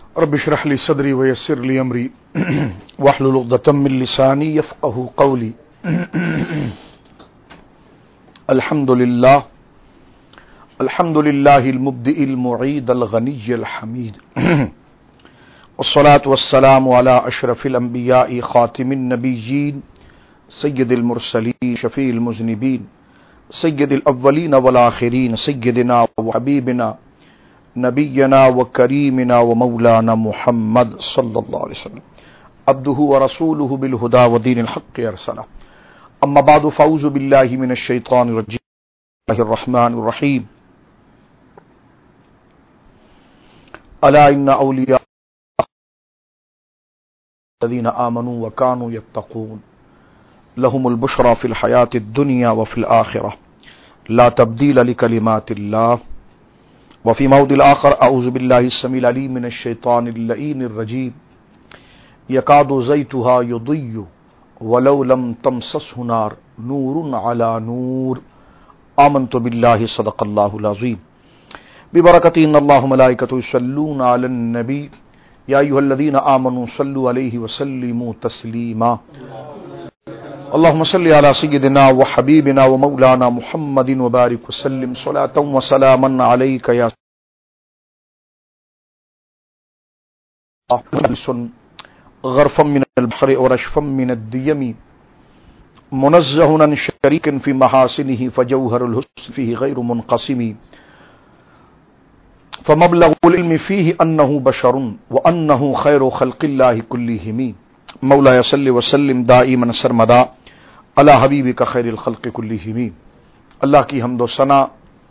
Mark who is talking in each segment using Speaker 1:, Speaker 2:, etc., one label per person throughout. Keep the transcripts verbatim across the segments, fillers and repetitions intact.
Speaker 1: رب اشرح لي صدري ويسر لي امري واحلل عقدة من لساني يفقهوا قولي. الحمد لله الحمد لله المبدئ المعيد الغني الحميد والصلاة والسلام على أشرف الأنبياء خاتم النبيين سيد المرسلين شفيع المذنبين سيد الأولين والآخرين سيدنا وحبيبنا نبينا وكريمنا ومولانا محمد صلى الله عليه وسلم عبده ورسوله بالهدى ودين الحق أرسله. أما بعد فأعوذ بالله من الشيطان الرجيم. بسم الله الرحمن الرحيم. ألا إن أولياء الذين آمنوا وكانوا يتقون لهم البشرى في الحياة الدنيا وفي الآخرة لا تبديل لكلمات الله. وفي موضع الآخر أعوذ بالله السميع العليم من الشيطان اللعين الرجيم يكاد زيتها يضيء ولو لم تمسسه نار نور على نور. آمنت بالله صدق الله العظيم. ببركة إن الله ملائكته يصلون على النبي يا أيها الذين آمنوا صلوا عليه وسلموا تسليما. اللهم صل على سيدنا وحبيبنا ومولانا محمد وبارك وسلم صلاة وسلاما عليك يا غرفا من البحر ورشفا من الديم منزه عن شريك في محاسنه فجوهر الحسن فيه غير منقسم فمبلغ العلم فيه أنه بشر وأنه خير خلق الله كلهم. مولاي صل وسلم دائما سرمدا علی حبیبک خیر الخلق کلہم. اللہ کی حمد و ثنا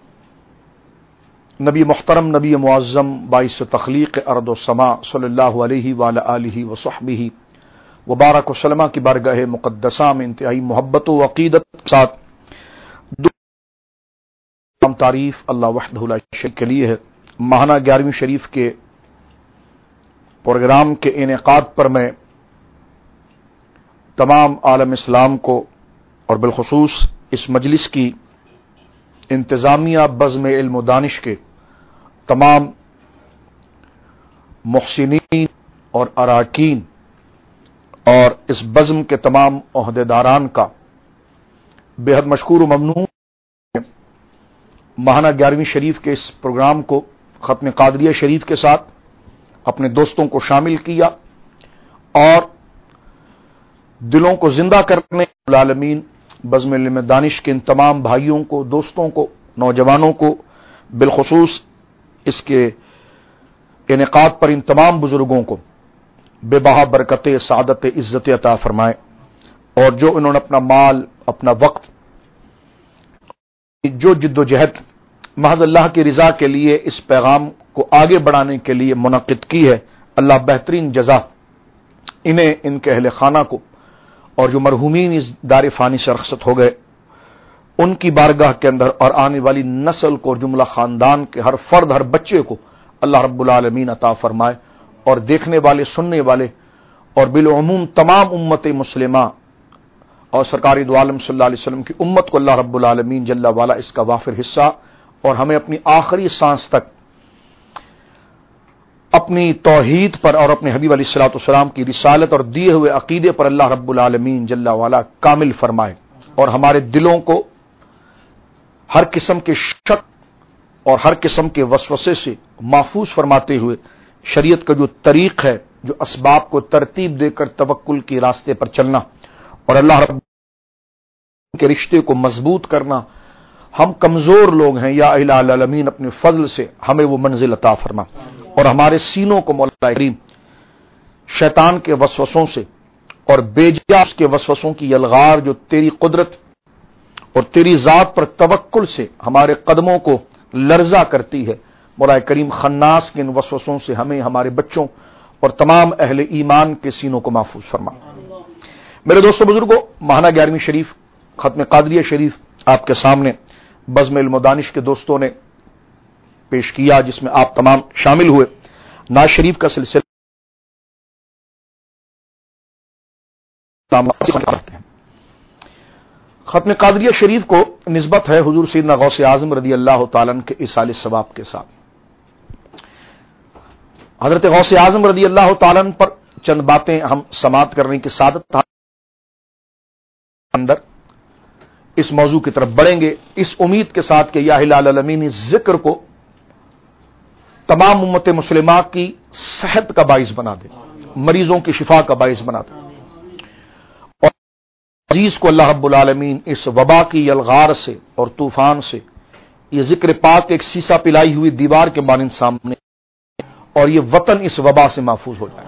Speaker 1: نبی محترم نبی معظم باعث تخلیق ارض و سما صلی اللہ علیہ وآلہ آلہ وصحبہ وبارک وسلم کی بارگاہ مقدسہ میں انتہائی محبت و عقیدت کے ساتھ تعریف اللہ وحدہ لا شریک کے لیے ہے. ماہانہ گیارہویں شریف کے پروگرام کے انعقاد پر میں تمام عالم اسلام کو اور بالخصوص اس مجلس کی انتظامیہ بزم علم و دانش کے تمام محسنین اور اراکین اور اس بزم کے تمام عہدیداران کا بے حد مشکور و ممنون. ماہانہ گیارہویں شریف کے اس پروگرام کو ختم قادریہ شریف کے ساتھ اپنے دوستوں کو شامل کیا اور دلوں کو زندہ کرنے العالمین بزم علم دانش کے ان تمام بھائیوں کو دوستوں کو نوجوانوں کو بالخصوص اس کے انعقاد پر ان تمام بزرگوں کو بے بہا برکت سعادت عزت عطا فرمائے اور جو انہوں نے اپنا مال اپنا وقت جو جد و جہد محض اللہ کی رضا کے لیے اس پیغام کو آگے بڑھانے کے لیے منعقد کی ہے اللہ بہترین جزا انہیں ان کے اہل خانہ کو اور جو مرحومین اس دار فانی سے رخصت ہو گئے ان کی بارگاہ کے اندر اور آنے والی نسل کو اور جملہ خاندان کے ہر فرد ہر بچے کو اللہ رب العالمین عطا فرمائے اور دیکھنے والے سننے والے اور بالعموم تمام امت مسلمہ اور سرکار دو عالم صلی اللہ علیہ وسلم کی امت کو اللہ رب العالمین جل والا اس کا وافر حصہ اور ہمیں اپنی آخری سانس تک اپنی توحید پر اور اپنے حبیب علیہ الصلوۃ والسلام کی رسالت اور دیے ہوئے عقیدے پر اللہ رب العالمین جل وعلا کامل فرمائے اور ہمارے دلوں کو ہر قسم کے شک اور ہر قسم کے وسوسے سے محفوظ فرماتے ہوئے شریعت کا جو طریق ہے جو اسباب کو ترتیب دے کر توکل کے راستے پر چلنا اور اللہ رب کے رشتے کو مضبوط کرنا. ہم کمزور لوگ ہیں یا الہ العالمین اپنے فضل سے ہمیں وہ منزل عطا فرما اور ہمارے سینوں کو مولا کریم شیطان کے وسوسوں سے اور بے جا کے وسوسوں کی یلغار جو تیری قدرت اور تیری ذات پر توکل سے ہمارے قدموں کو لرزہ کرتی ہے مولا کریم خناس کے ان وسوسوں سے ہمیں ہمارے بچوں اور تمام اہل ایمان کے سینوں کو محفوظ فرما. میرے دوستوں بزرگوں ماہانہ گیارہویں شریف ختم قادریہ شریف آپ کے سامنے بزم علم و دانش کے دوستوں نے پیش کیا جس میں آپ تمام شامل ہوئے. ناز شریف کا سلسلہ ختم قادریہ شریف کو نسبت ہے حضور سیدنا غوث اعظم رضی اللہ تعالیٰ عنہ کے ایصال ثواب کے ساتھ. حضرت غوث اعظم رضی اللہ تعالیٰ عنہ پر چند باتیں ہم سماعت کرنے کی سعادت اندر اس موضوع کی طرف بڑھیں گے، اس امید کے ساتھ کہ یا ہلال العالمین اس ذکر کو تمام امت مسلمہ کی صحت کا باعث بنا دے، مریضوں کی شفا کا باعث بنا دے، اور عزیز کو اللہ رب العالمین اس وبا کی یلغار سے اور طوفان سے یہ ذکر پاک ایک سیسا پلائی ہوئی دیوار کے مانند سامنے، اور یہ وطن اس وبا سے محفوظ ہو جائے۔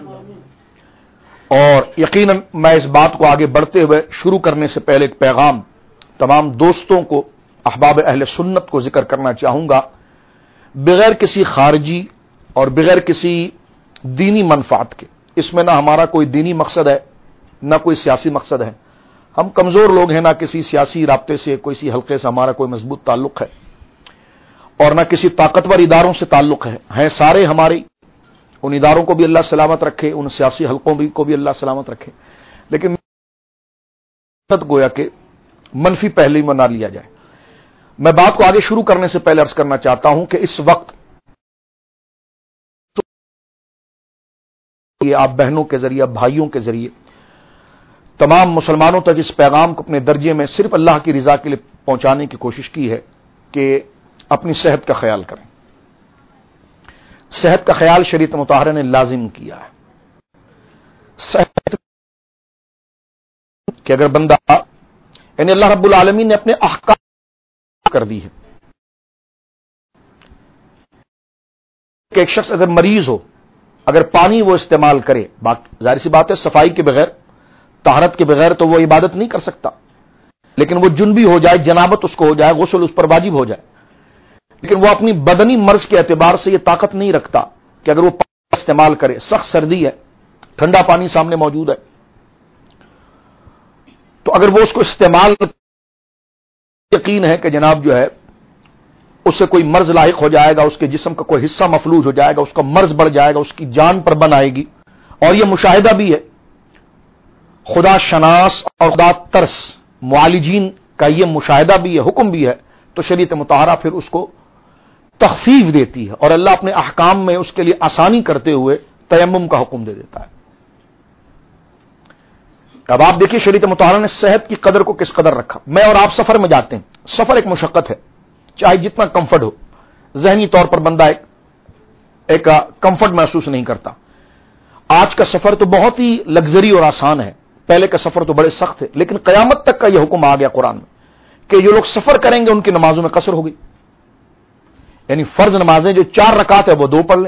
Speaker 1: اور یقیناً میں اس بات کو آگے بڑھتے ہوئے شروع کرنے سے پہلے ایک پیغام تمام دوستوں کو، احباب اہل سنت کو ذکر کرنا چاہوں گا، بغیر کسی خارجی اور بغیر کسی دینی منفعت کے۔ اس میں نہ ہمارا کوئی دینی مقصد ہے، نہ کوئی سیاسی مقصد ہے، ہم کمزور لوگ ہیں، نہ کسی سیاسی رابطے سے، کسی حلقے سے ہمارا کوئی مضبوط تعلق ہے، اور نہ کسی طاقتور اداروں سے تعلق ہے، ہیں سارے ہمارے، ان اداروں کو بھی اللہ سلامت رکھے، ان سیاسی حلقوں بھی کو بھی اللہ سلامت رکھے، لیکن گویا کہ منفی پہلو میں نہ لیا جائے۔ میں بات کو آگے شروع کرنے سے پہلے عرض کرنا چاہتا ہوں کہ اس وقت یہ آپ بہنوں کے ذریعے، بھائیوں کے ذریعے تمام مسلمانوں تک اس پیغام کو اپنے درجے میں صرف اللہ کی رضا کے لیے پہنچانے کی کوشش کی ہے کہ اپنی صحت کا خیال کریں۔ صحت کا خیال شریعت مطہرہ نے لازم کیا ہے۔ صحت کہ اگر بندہ، یعنی اللہ رب العالمین نے اپنے احکام کر دی ہے کہ ایک شخص اگر مریض ہو، اگر پانی وہ استعمال کرے، ظاہر سی بات ہے صفائی کے بغیر، طہارت کے بغیر تو وہ عبادت نہیں کر سکتا، لیکن وہ جنبی ہو جائے، جنابت اس کو ہو جائے، غسل اس پر واجب ہو جائے، لیکن وہ اپنی بدنی مرض کے اعتبار سے یہ طاقت نہیں رکھتا کہ اگر وہ پانی استعمال کرے، سخت سردی ہے، ٹھنڈا پانی سامنے موجود ہے، تو اگر وہ اس کو استعمال، یقین ہے کہ جناب جو ہے اس سے کوئی مرض لاحق ہو جائے گا، اس کے جسم کا کوئی حصہ مفلوج ہو جائے گا، اس کا مرض بڑھ جائے گا، اس کی جان پر بن آئے گی۔ اور یہ مشاہدہ بھی ہے، خدا شناس اور خدا ترس معالجین کا یہ مشاہدہ بھی ہے، حکم بھی ہے، تو شریعت مطہرہ پھر اس کو تخفیف دیتی ہے، اور اللہ اپنے احکام میں اس کے لیے آسانی کرتے ہوئے تیمم کا حکم دے دیتا ہے۔ اب آپ دیکھیے شریعت مطہرہ نے صحت کی قدر کو کس قدر رکھا۔ میں اور آپ سفر میں جاتے ہیں، سفر ایک مشقت ہے، چاہے جتنا کمفرٹ ہو، ذہنی طور پر بندہ ایک ایک کمفرٹ محسوس نہیں کرتا۔ آج کا سفر تو بہت ہی لگژری اور آسان ہے، پہلے کا سفر تو بڑے سخت ہے، لیکن قیامت تک کا یہ حکم آ گیا قرآن میں کہ جو لوگ سفر کریں گے ان کی نمازوں میں قصر ہوگی، یعنی فرض نمازیں جو چار رکعت ہے وہ دو پڑھ لیں،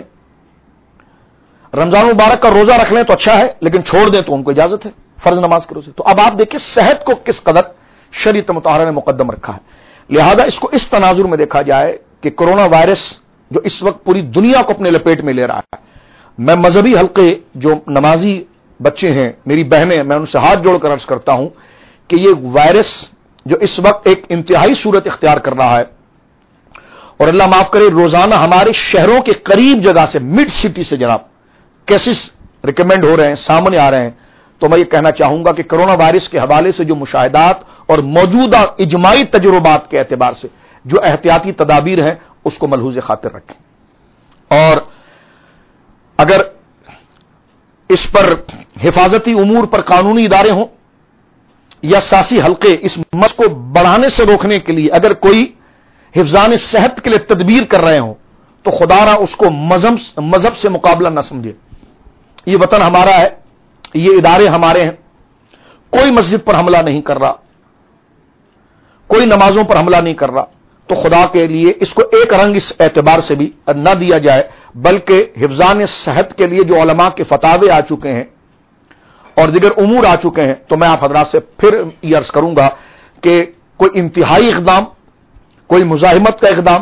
Speaker 1: رمضان مبارک کا روزہ رکھ لیں تو اچھا ہے، لیکن چھوڑ دیں تو ان کو اجازت ہے فرض نماز کے روزے۔ تو اب آپ دیکھیں صحت کو کس قدر شریعت مطہرہ نے مقدم رکھا ہے، لہذا اس کو اس تناظر میں دیکھا جائے کہ کرونا وائرس جو اس وقت پوری دنیا کو اپنے لپیٹ میں لے رہا ہے، میں مذہبی حلقے جو نمازی بچے ہیں، میری بہنیں، میں ان سے ہاتھ جوڑ کر عرض کرتا ہوں کہ یہ وائرس جو اس وقت ایک انتہائی صورت اختیار کر رہا ہے، اور اللہ معاف کرے روزانہ ہمارے شہروں کے قریب جگہ سے، مڈ سٹی سے جناب کیسز ریکمینڈ ہو رہے ہیں، سامنے آ رہے ہیں، تو میں یہ کہنا چاہوں گا کہ کرونا وائرس کے حوالے سے جو مشاہدات اور موجودہ اجماعی تجربات کے اعتبار سے جو احتیاطی تدابیر ہیں اس کو ملحوظ خاطر رکھیں، اور اگر اس پر حفاظتی امور پر قانونی ادارے ہوں یا سیاسی حلقے اس مرض کو بڑھانے سے روکنے کے لیے اگر کوئی حفظان صحت کے لیے تدبیر کر رہے ہوں تو خدا را اس کو مذہب مذہب سے مقابلہ نہ سمجھے۔ یہ وطن ہمارا ہے، یہ ادارے ہمارے ہیں، کوئی مسجد پر حملہ نہیں کر رہا، کوئی نمازوں پر حملہ نہیں کر رہا، تو خدا کے لیے اس کو ایک رنگ اس اعتبار سے بھی نہ دیا جائے، بلکہ حفظان صحت کے لیے جو علماء کے فتاوے آ چکے ہیں اور دیگر امور آ چکے ہیں، تو میں آپ حضرات سے پھر یہ عرض کروں گا کہ کوئی انتہائی اقدام، کوئی مزاحمت کا اقدام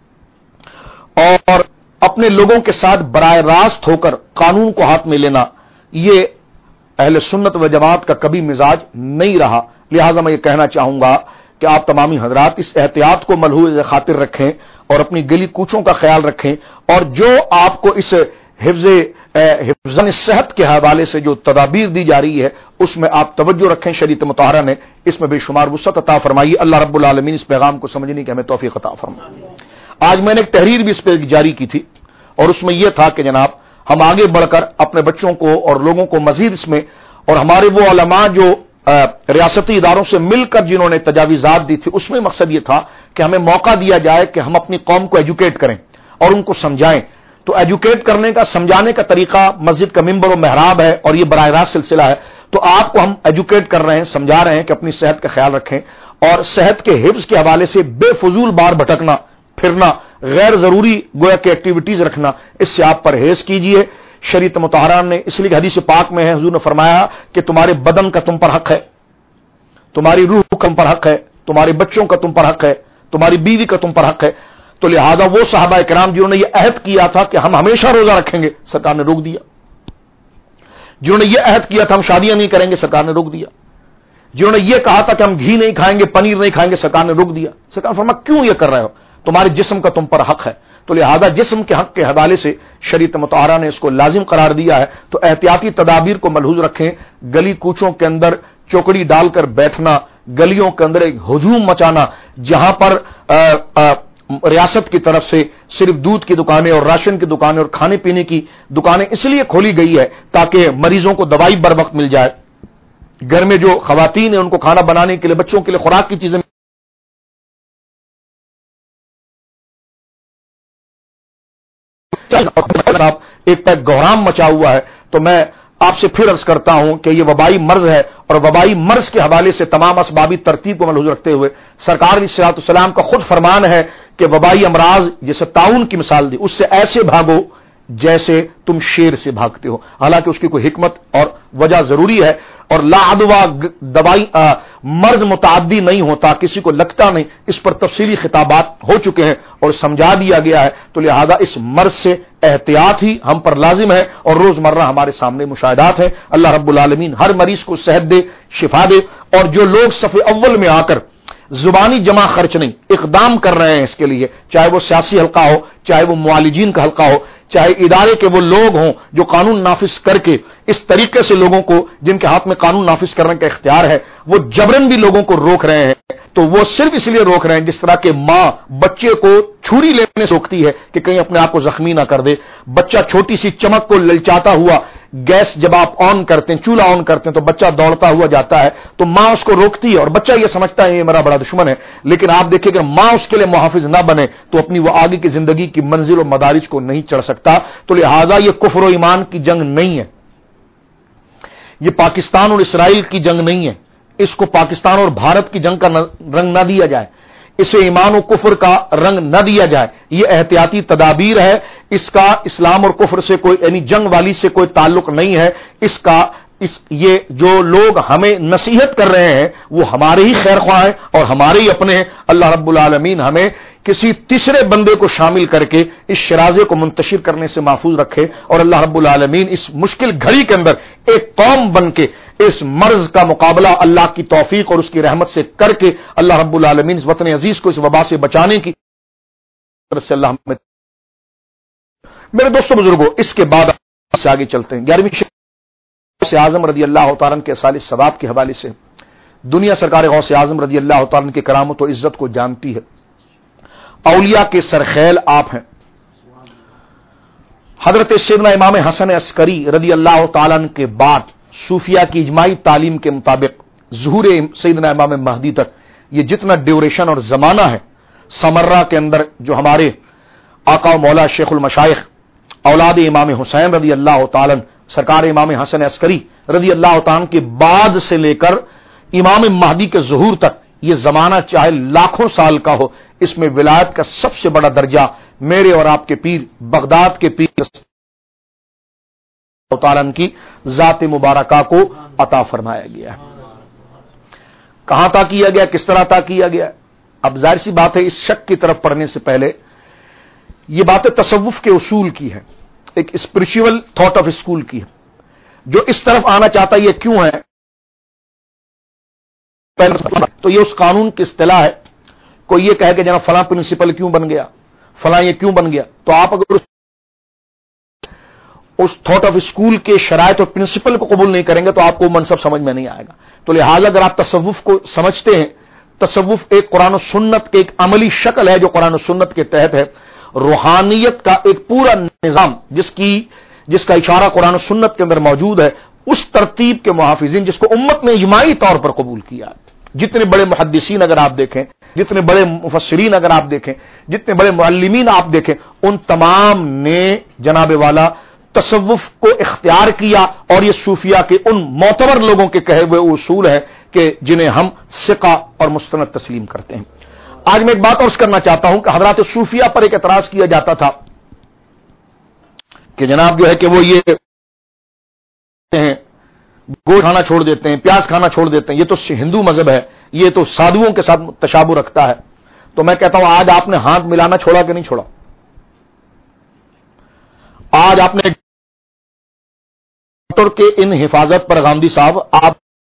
Speaker 1: اور اپنے لوگوں کے ساتھ براہ راست ہو کر قانون کو ہاتھ میں لینا، یہ اہل سنت و جماعت کا کبھی مزاج نہیں رہا۔ لہذا میں یہ کہنا چاہوں گا کہ آپ تمامی حضرات اس احتیاط کو ملحوظ خاطر رکھیں اور اپنی گلی کوچوں کا خیال رکھیں، اور جو آپ کو اس حفظ حفظان صحت کے حوالے سے جو تدابیر دی جا رہی ہے اس میں آپ توجہ رکھیں۔ شریعت مطہرہ نے اس میں بے شمار وسعت عطا فرمائی، اللہ رب العالمین اس پیغام کو سمجھنے کی ہمیں توفیق عطا فرمائے۔ آج میں نے ایک تحریر بھی اس پہ جاری کی تھی، اور اس میں یہ تھا کہ جناب ہم آگے بڑھ کر اپنے بچوں کو اور لوگوں کو مزید اس میں، اور ہمارے وہ علماء جو ریاستی اداروں سے مل کر جنہوں نے تجاویزات دی تھی، اس میں مقصد یہ تھا کہ ہمیں موقع دیا جائے کہ ہم اپنی قوم کو ایجوکیٹ کریں اور ان کو سمجھائیں. تو ایجوکیٹ کرنے کا، سمجھانے کا طریقہ مسجد کا ممبر و محراب ہے اور یہ براہ راست سلسلہ ہے. تو آپ کو ہم ایجوکیٹ کر رہے ہیں، سمجھا رہے ہیں کہ اپنی صحت کا خیال رکھیں اور صحت کے حفظ کے حوالے سے بے فضول بار بھٹکنا پھرنا، غیر ضروری گویا کہ ایکٹیویٹیز رکھنا، اس سے آپ پرہیز کیجئے. شریعت مطہرہ نے اس لیے حدیث پاک میں ہے، حضور نے فرمایا کہ تمہارے بدن کا تم پر حق ہے، تمہاری روح کا تم پر حق ہے، تمہارے بچوں کا تم پر حق ہے، تمہاری بیوی کا تم پر حق ہے. تو لہذا وہ صحابہ کرام جنہوں نے یہ عہد کیا تھا کہ ہم ہمیشہ روزہ رکھیں گے، سرکار نے روک دیا. جنہوں نے یہ عہد کیا تھا ہم شادیاں نہیں کریں گے، سرکار نے روک دیا. جنہوں نے یہ کہا تھا کہ ہم گھی نہیں کھائیں گے، پنیر نہیں کھائیں گے، سرکار نے روک دیا. سرکار نے فرمایا کیوں یہ کر رہے ہو؟ تمہارے جسم کا تم پر حق ہے. تو لہذا جسم کے حق کے حوالے سے شریعت مطہرہ نے اس کو لازم قرار دیا ہے. تو احتیاطی تدابیر کو ملحوظ رکھیں. گلی کوچوں کے اندر چوکڑی ڈال کر بیٹھنا، گلیوں کے اندر ایک ہجوم مچانا، جہاں پر آ, آ, ریاست کی طرف سے صرف دودھ کی دکانیں اور راشن کی دکانیں اور کھانے پینے کی دکانیں اس لیے کھولی گئی ہے تاکہ مریضوں کو دوائی بر وقت مل جائے. گھر میں جو خواتین ہیں ان کو کھانا بنانے کے لیے، بچوں کے لیے خوراک کی چیزیں ایک پیک گہرام مچا ہوا ہے. تو میں آپ سے پھر عرض کرتا ہوں کہ یہ وبائی مرض ہے، اور وبائی مرض کے حوالے سے تمام اسبابی ترتیب کو ملحوظ رکھتے ہوئے سرکار علیہ الصلوۃ والسلام کا خود فرمان ہے کہ وبائی امراض جیسے طاعون کی مثال دی، اس سے ایسے بھاگو جیسے تم شیر سے بھاگتے ہو. حالانکہ اس کی کوئی حکمت اور وجہ ضروری ہے. اور لا عدوہ دوائی مرض متعدی نہیں ہوتا، کسی کو لگتا نہیں، اس پر تفصیلی خطابات ہو چکے ہیں اور سمجھا دیا گیا ہے. تو لہذا اس مرض سے احتیاط ہی ہم پر لازم ہے اور روزمرہ ہمارے سامنے مشاہدات ہیں. اللہ رب العالمین ہر مریض کو صحت دے، شفا دے. اور جو لوگ صف اول میں آ کر زبانی جمع خرچ نہیں اقدام کر رہے ہیں اس کے لیے، چاہے وہ سیاسی حلقہ ہو، چاہے وہ معالجین کا حلقہ ہو، چاہے ادارے کے وہ لوگ ہوں جو قانون نافذ کر کے اس طریقے سے لوگوں کو، جن کے ہاتھ میں قانون نافذ کرنے کا اختیار ہے، وہ جبرن بھی لوگوں کو روک رہے ہیں، تو وہ صرف اس لیے روک رہے ہیں جس طرح کہ ماں بچے کو چھری لینے سے روکتی ہے کہ کہیں اپنے آپ کو زخمی نہ کر دے. بچہ چھوٹی سی چمک کو للچاتا ہوا، گیس جب آپ آن کرتے ہیں، چولہا آن کرتے ہیں تو بچہ دوڑتا ہوا جاتا ہے، تو ماں اس کو روکتی ہے اور بچہ یہ سمجھتا ہے یہ میرا بڑا دشمن ہے. لیکن آپ دیکھیں کہ ماں اس کے لیے محافظ نہ بنے تو اپنی وہ آگے کی زندگی کی منزل و مدارج کو نہیں چڑھ سکتا. تو لہذا یہ کفر و ایمان کی جنگ نہیں ہے، یہ پاکستان اور اسرائیل کی جنگ نہیں ہے. اس کو پاکستان اور بھارت کی جنگ کا رنگ نہ دیا جائے، اسے ایمان و کفر کا رنگ نہ دیا جائے. یہ احتیاطی تدابیر ہے، اس کا اسلام اور کفر سے کوئی، یعنی جنگ والی سے کوئی تعلق نہیں ہے. اس کا اس یہ جو لوگ ہمیں نصیحت کر رہے ہیں وہ ہمارے ہی خیر خواہ ہیں اور ہمارے ہی اپنے ہیں. اللہ رب العالمین ہمیں کسی تیسرے بندے کو شامل کر کے اس شرازے کو منتشر کرنے سے محفوظ رکھے، اور اللہ رب العالمین اس مشکل گھڑی کے اندر ایک قوم بن کے اس مرض کا مقابلہ اللہ کی توفیق اور اس کی رحمت سے کر کے اللہ رب العالمین اس وطن عزیز کو اس وبا سے بچانے کی طرف سے اللہ ہمیں. میرے دوستوں بزرگوں، اس کے بعد سے آگے چلتے ہیں. گیارہویں غوث اعظم رضی اللہ تعالیٰ کے اصال ثواب کے حوالے سے دنیا سرکار غوث اعظم رضی اللہ تعالیٰ کی کرامت و عزت کو جانتی ہے. اولیاء کے سرخیل آپ ہیں. حضرت سیدنا امام حسن عسکری رضی اللہ تعالیٰ کے بعد صوفیہ کی اجماعی تعلیم کے مطابق ظہور سیدنا امام مہدی تک یہ جتنا ڈیوریشن اور زمانہ ہے، سمرہ کے اندر جو ہمارے آقا و مولا شیخ المشائخ اولاد امام حسین رضی اللہ تعالیٰ سرکار امام حسن عسکری رضی اللہ تعالیٰ کے بعد سے لے کر امام مہدی کے ظہور تک یہ زمانہ چاہے لاکھوں سال کا ہو، اس میں ولایت کا سب سے بڑا درجہ میرے اور آپ کے پیر بغداد کے پیر تعالیٰ کی ذات مبارکہ کو عطا فرمایا گیا ہے. کہاں عطا کیا گیا، کس طرح عطا کیا گیا؟ اب ظاہر سی بات ہے اس شک کی طرف پڑھنے سے پہلے یہ باتیں تصوف کے اصول کی ہے، ایک اسپرچول تھاٹ آف اسکول کی ہے. جو اس طرف آنا چاہتا ہے یہ کیوں ہے، تو یہ اس قانون کی اصطلاح ہے. کوئی یہ کہے کہ جناب فلاں پرنسپل کیوں بن گیا، فلاں یہ کیوں بن گیا، تو آپ اگر اس اس تھاٹ آف اسکول کے شرائط اور پرنسپل کو قبول نہیں کریں گے تو آپ کو منصب سمجھ میں نہیں آئے گا. تو لہٰذا اگر آپ تصوف کو سمجھتے ہیں، تصوف ایک قرآن و سنت کے ایک عملی شکل ہے جو قرآن و سنت کے تحت ہے. روحانیت کا ایک پورا نظام جس کی جس کا اشارہ قرآن و سنت کے اندر موجود ہے، اس ترتیب کے محافظین جس کو امت نے اجماعی طور پر قبول کیا. جتنے بڑے محدثین اگر آپ دیکھیں، جتنے بڑے مفسرین اگر آپ دیکھیں، جتنے بڑے معلمین آپ دیکھیں، ان تمام نے جناب والا تصوف کو اختیار کیا، اور یہ صوفیہ کے ان معتبر لوگوں کے کہے ہوئے اصول ہے کہ جنہیں ہم ثقہ اور مستند تسلیم کرتے ہیں. آج میں ایک بات اور کرنا چاہتا ہوں کہ حضرات صوفیہ پر ایک اعتراض کیا جاتا تھا کہ جناب جو ہے کہ وہ یہ ہیں گوشت کھانا چھوڑ دیتے ہیں، پیاز کھانا چھوڑ دیتے ہیں، یہ تو ہندو مذہب ہے، یہ تو سادھوؤں کے ساتھ تشابہ رکھتا ہے. تو میں کہتا ہوں آج آپ نے ہاتھ ملانا چھوڑا کہ نہیں چھوڑا؟ آج آپ نے ڈاکٹر کے ان حفاظت پر غامدی صاحب آپ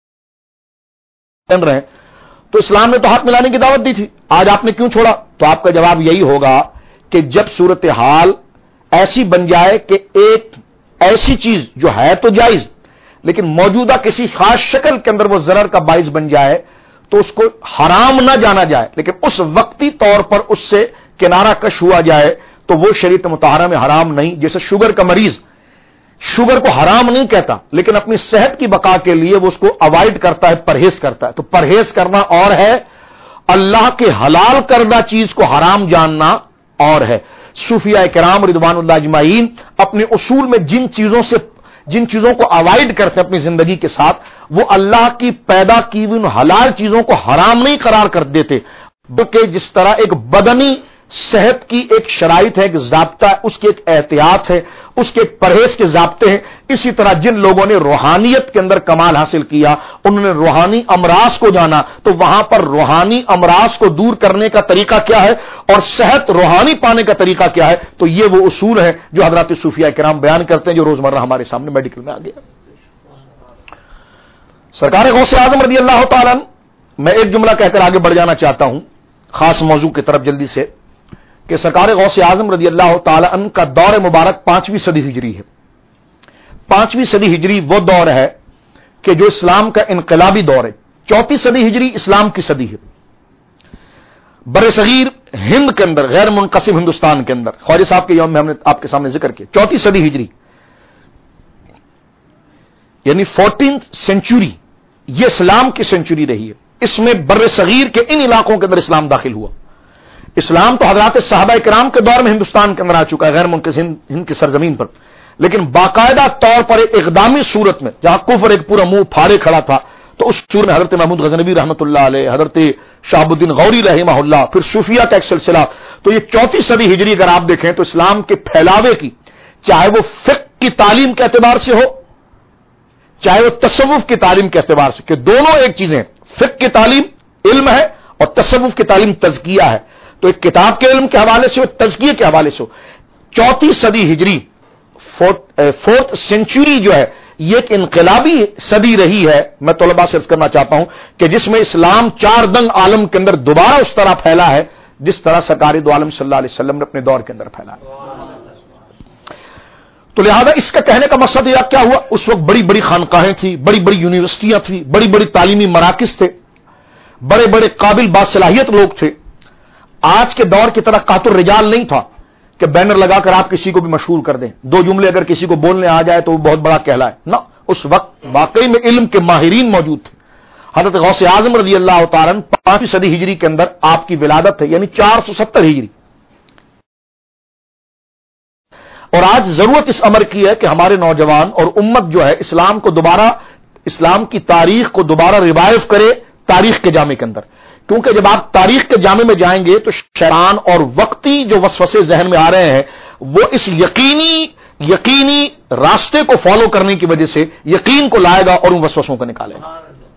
Speaker 1: رہے ہیں تو اسلام نے تو ہاتھ ملانے کی دعوت دی تھی، آج آپ نے کیوں چھوڑا؟ تو آپ کا جواب یہی ہوگا کہ جب صورتحال ایسی بن جائے کہ ایک ایسی چیز جو ہے تو جائز لیکن موجودہ کسی خاص شکل کے اندر وہ ضرر کا باعث بن جائے تو اس کو حرام نہ جانا جائے، لیکن اس وقتی طور پر اس سے کنارہ کش ہوا جائے تو وہ شریعت مطہرہ میں حرام نہیں. جیسے شوگر کا مریض شوگر کو حرام نہیں کہتا لیکن اپنی صحت کی بقا کے لیے وہ اس کو اوائڈ کرتا ہے، پرہیز کرتا ہے. تو پرہیز کرنا اور ہے، اللہ کے حلال کردہ چیز کو حرام جاننا اور ہے. صوفیاء کرام رضوان اللہ اجمعین اپنے اصول میں جن چیزوں سے جن چیزوں کو اوائڈ کرتے ہیں اپنی زندگی کے ساتھ، وہ اللہ کی پیدا کی ہوئی حلال چیزوں کو حرام نہیں قرار کر دیتے، بلکہ جس طرح ایک بدنی صحت کی ایک شرائط ہے، ایک ضابطہ ہے، اس کی ایک احتیاط ہے، اس کے ایک پرہیز کے ضابطے ہیں، اسی طرح جن لوگوں نے روحانیت کے اندر کمال حاصل کیا، انہوں نے روحانی امراض کو جانا، تو وہاں پر روحانی امراض کو دور کرنے کا طریقہ کیا ہے اور صحت روحانی پانے کا طریقہ کیا ہے. تو یہ وہ اصول ہے جو حضرات صوفیاء کرام بیان کرتے ہیں، جو روزمرہ ہمارے سامنے میڈیکل میں آ گیا. سرکار غوث اعظم رضی اللہ تعالیٰ، میں ایک جملہ کہہ کر آگے بڑھ جانا چاہتا ہوں خاص موضوع کی طرف جلدی سے، کہ سرکار غوث اعظم رضی اللہ تعالی عنہ کا دور مبارک پانچویں صدی ہجری ہے. پانچویں صدی ہجری وہ دور ہے کہ جو اسلام کا انقلابی دور ہے. چوتھی صدی ہجری اسلام کی صدی ہے. بر صغیر ہند کے اندر، غیر منقسم ہندوستان کے اندر، خواجہ صاحب کے یوم میں ہم نے آپ کے سامنے ذکر کیا، چوتھی صدی ہجری یعنی فورٹینتھ سینچری، یہ اسلام کی سینچری رہی ہے. اس میں بر صغیر کے ان علاقوں کے اندر اسلام داخل ہوا. اسلام تو حضرات صحابہ کرام کے دور میں ہندوستان کے اندر آ چکا ہے، غیر منقسم ہند کی سرزمین پر، لیکن باقاعدہ طور پر ایک اقدامی صورت میں جہاں کفر ایک پورا منہ پھاڑے کھڑا تھا، تو اس صورت میں حضرت محمود غزنوی رحمۃ اللہ علیہ، حضرت شہاب الدین غوری رحمہ اللہ، پھر صوفیہ کا ایک سلسلہ. تو یہ چوتھی صدی ہجری اگر آپ دیکھیں تو اسلام کے پھیلاوے کی، چاہے وہ فقہ کی تعلیم کے اعتبار سے ہو، چاہے وہ تصوف کی تعلیم کے اعتبار سے، کہ دونوں ایک چیزیں، فقہ کی تعلیم علم ہے اور تصوف کی تعلیم تزکیہ ہے. تو ایک کتاب کے علم کے حوالے سے ہو، تزکیے کے حوالے سے ہو. چوتھی صدی ہجری، فورتھ سینچری جو ہے، یہ ایک انقلابی صدی رہی ہے. میں طلباء سے عرض کرنا چاہتا ہوں کہ جس میں اسلام چار دنگ عالم کے اندر دوبارہ اس طرح پھیلا ہے جس طرح سرکار دو عالم صلی اللہ علیہ وسلم نے اپنے دور کے اندر پھیلا ہے. تو لہذا اس کا کہنے کا مقصد یہ کیا ہوا، اس وقت بڑی بڑی خانقاہیں تھیں، بڑی بڑی یونیورسٹیاں تھیں، بڑی بڑی تعلیمی مراکز تھے، بڑے بڑے قابل باصلاحیت لوگ تھے. آج کے دور کی طرح قاطر رجال نہیں تھا کہ بینر لگا کر آپ کسی کو بھی مشہور کر دیں، دو جملے اگر کسی کو بولنے آ جائے تو وہ بہت بڑا کہلائے. نہ، اس وقت واقعی میں علم کے ماہرین موجود تھے. حضرت غوث اعظم رضی اللہ تعالیٰ عنہ پانچویں صدی ہجری کے اندر آپ کی ولادت ہے، یعنی چار سو ستر ہجری. اور آج ضرورت اس امر کی ہے کہ ہمارے نوجوان اور امت جو ہے اسلام کو دوبارہ، اسلام کی تاریخ کو دوبارہ ریوائیو کرے تاریخ کے جامع کے اندر. کیونکہ جب آپ تاریخ کے جامع میں جائیں گے تو شیطان اور وقتی جو وسوسے ذہن میں آ رہے ہیں وہ اس یقینی یقینی راستے کو فالو کرنے کی وجہ سے یقین کو لائے گا اور ان وسوسوں کو نکالے گا.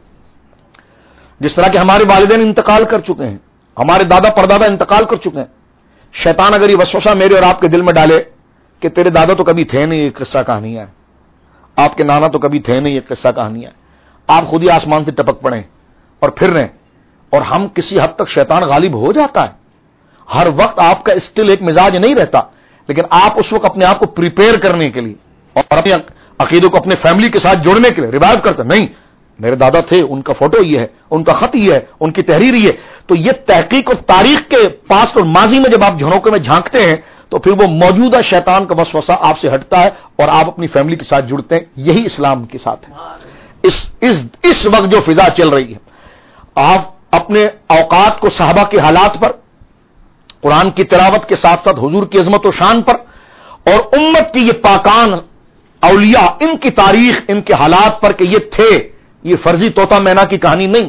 Speaker 1: جس طرح کہ ہمارے والدین انتقال کر چکے ہیں، ہمارے دادا پردادا انتقال کر چکے ہیں. شیطان اگر یہ وسوسہ میرے اور آپ کے دل میں ڈالے کہ تیرے دادا تو کبھی تھے نہیں، یہ قصہ کہانی ہے، آپ کے نانا تو کبھی تھے نہیں، یہ قصہ کہانی ہے، آپ خود ہی آسمان سے ٹپک پڑے اور پھر رہے، اور ہم کسی حد تک شیطان غالب ہو جاتا ہے. ہر وقت آپ کا اسٹل ایک مزاج نہیں رہتا، لیکن آپ اس وقت اپنے آپ کو پریپیئر کرنے کے لیے اور اپنے عقیدوں کو اپنے فیملی کے ساتھ جوڑنے کے لیے ریوائیو کرتے، نہیں میرے دادا تھے، ان کا فوٹو یہ ہے، ان کا خط یہ ہے، ان کی تحریر یہ ہے. تو یہ تحقیق اور تاریخ کے پاس اور ماضی میں جب آپ جھروکے میں جھانکتے ہیں تو پھر وہ موجودہ شیطان کا وسوسہ آپ سے ہٹتا ہے اور آپ اپنی فیملی کے ساتھ جڑتے ہیں. یہی اسلام کے ساتھ ہے. اس اس اس وقت جو فضا چل رہی ہے، آپ اپنے اوقات کو صحابہ کے حالات پر، قرآن کی تلاوت کے ساتھ ساتھ حضور کی عظمت و شان پر، اور امت کی یہ پاکان اولیاء، ان کی تاریخ، ان کے حالات پر کہ یہ تھے. یہ فرضی طوطا مینا کی کہانی نہیں،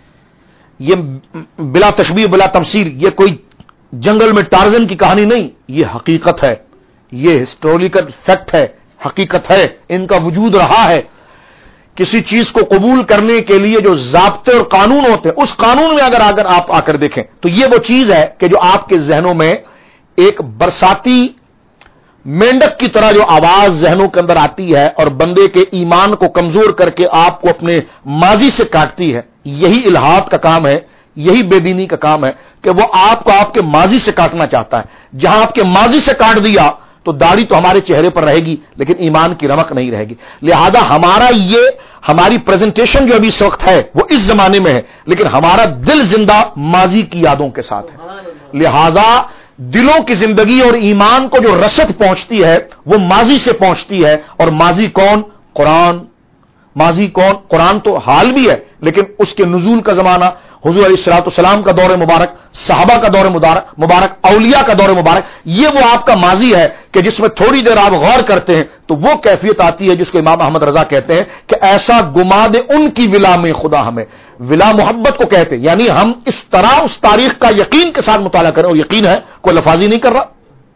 Speaker 1: یہ بلا تشبیہ بلا تمثیل، یہ کوئی جنگل میں ٹارزن کی کہانی نہیں، یہ حقیقت ہے، یہ ہسٹوریکل فیکٹ ہے، حقیقت ہے. ان کا وجود رہا ہے. کسی چیز کو قبول کرنے کے لیے جو ضابطے اور قانون ہوتے ہیں، اس قانون میں اگر اگر آپ آ کر دیکھیں تو یہ وہ چیز ہے کہ جو آپ کے ذہنوں میں ایک برساتی مینڈک کی طرح جو آواز ذہنوں کے اندر آتی ہے اور بندے کے ایمان کو کمزور کر کے آپ کو اپنے ماضی سے کاٹتی ہے. یہی الہاد کا کام ہے، یہی بے دینی کا کام ہے کہ وہ آپ کو آپ کے ماضی سے کاٹنا چاہتا ہے. جہاں آپ کے ماضی سے کاٹ دیا تو داڑھی تو ہمارے چہرے پر رہے گی لیکن ایمان کی رمق نہیں رہے گی. لہذا ہمارا یہ ہماری پریزنٹیشن جو ابھی اس وقت ہے وہ اس زمانے میں ہے، لیکن ہمارا دل زندہ ماضی کی یادوں کے ساتھ ہے. لہذا دلوں کی زندگی اور ایمان کو جو رسد پہنچتی ہے وہ ماضی سے پہنچتی ہے. اور ماضی کون؟ قرآن. ماضی کون؟ قرآن تو حال بھی ہے لیکن اس کے نزول کا زمانہ، حضور علیہ الصلوۃ والسلام کا دور مبارک، صحابہ کا دور مبارک، اولیاء کا دور مبارک، یہ وہ آپ کا ماضی ہے کہ جس میں تھوڑی دیر آپ غور کرتے ہیں تو وہ کیفیت آتی ہے جس کو امام احمد رضا کہتے ہیں کہ ایسا گما دے ان کی ولا میں خدا ہمیں. ولا محبت کو کہتے ہیں، یعنی ہم اس طرح اس تاریخ کا یقین کے ساتھ مطالعہ کریں، اور یقین ہے کوئی لفاظی نہیں کر رہا.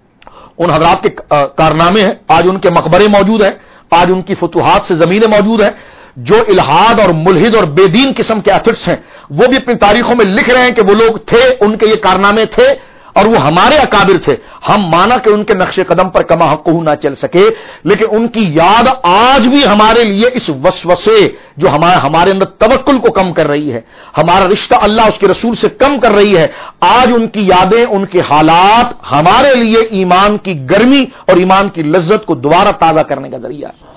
Speaker 1: ان حضرات کے کارنامے ہیں، آج ان کے مقبرے موجود ہیں، آج ان کی فتوحات سے زمینیں موجود ہیں. جو الہاد اور ملحد اور بے دین قسم کے ایتھٹس ہیں وہ بھی اپنی تاریخوں میں لکھ رہے ہیں کہ وہ لوگ تھے، ان کے یہ کارنامے تھے اور وہ ہمارے اکابر تھے. ہم مانا کہ ان کے نقش قدم پر کما حق نہ چل سکے، لیکن ان کی یاد آج بھی ہمارے لیے اس وسوسے جو ہمارے ہمارے اندر توکل کو کم کر رہی ہے، ہمارا رشتہ اللہ اس کے رسول سے کم کر رہی ہے. آج ان کی یادیں، ان کے حالات ہمارے لیے ایمان کی گرمی اور ایمان کی لذت کو دوبارہ تازہ کرنے کا ذریعہ ہے.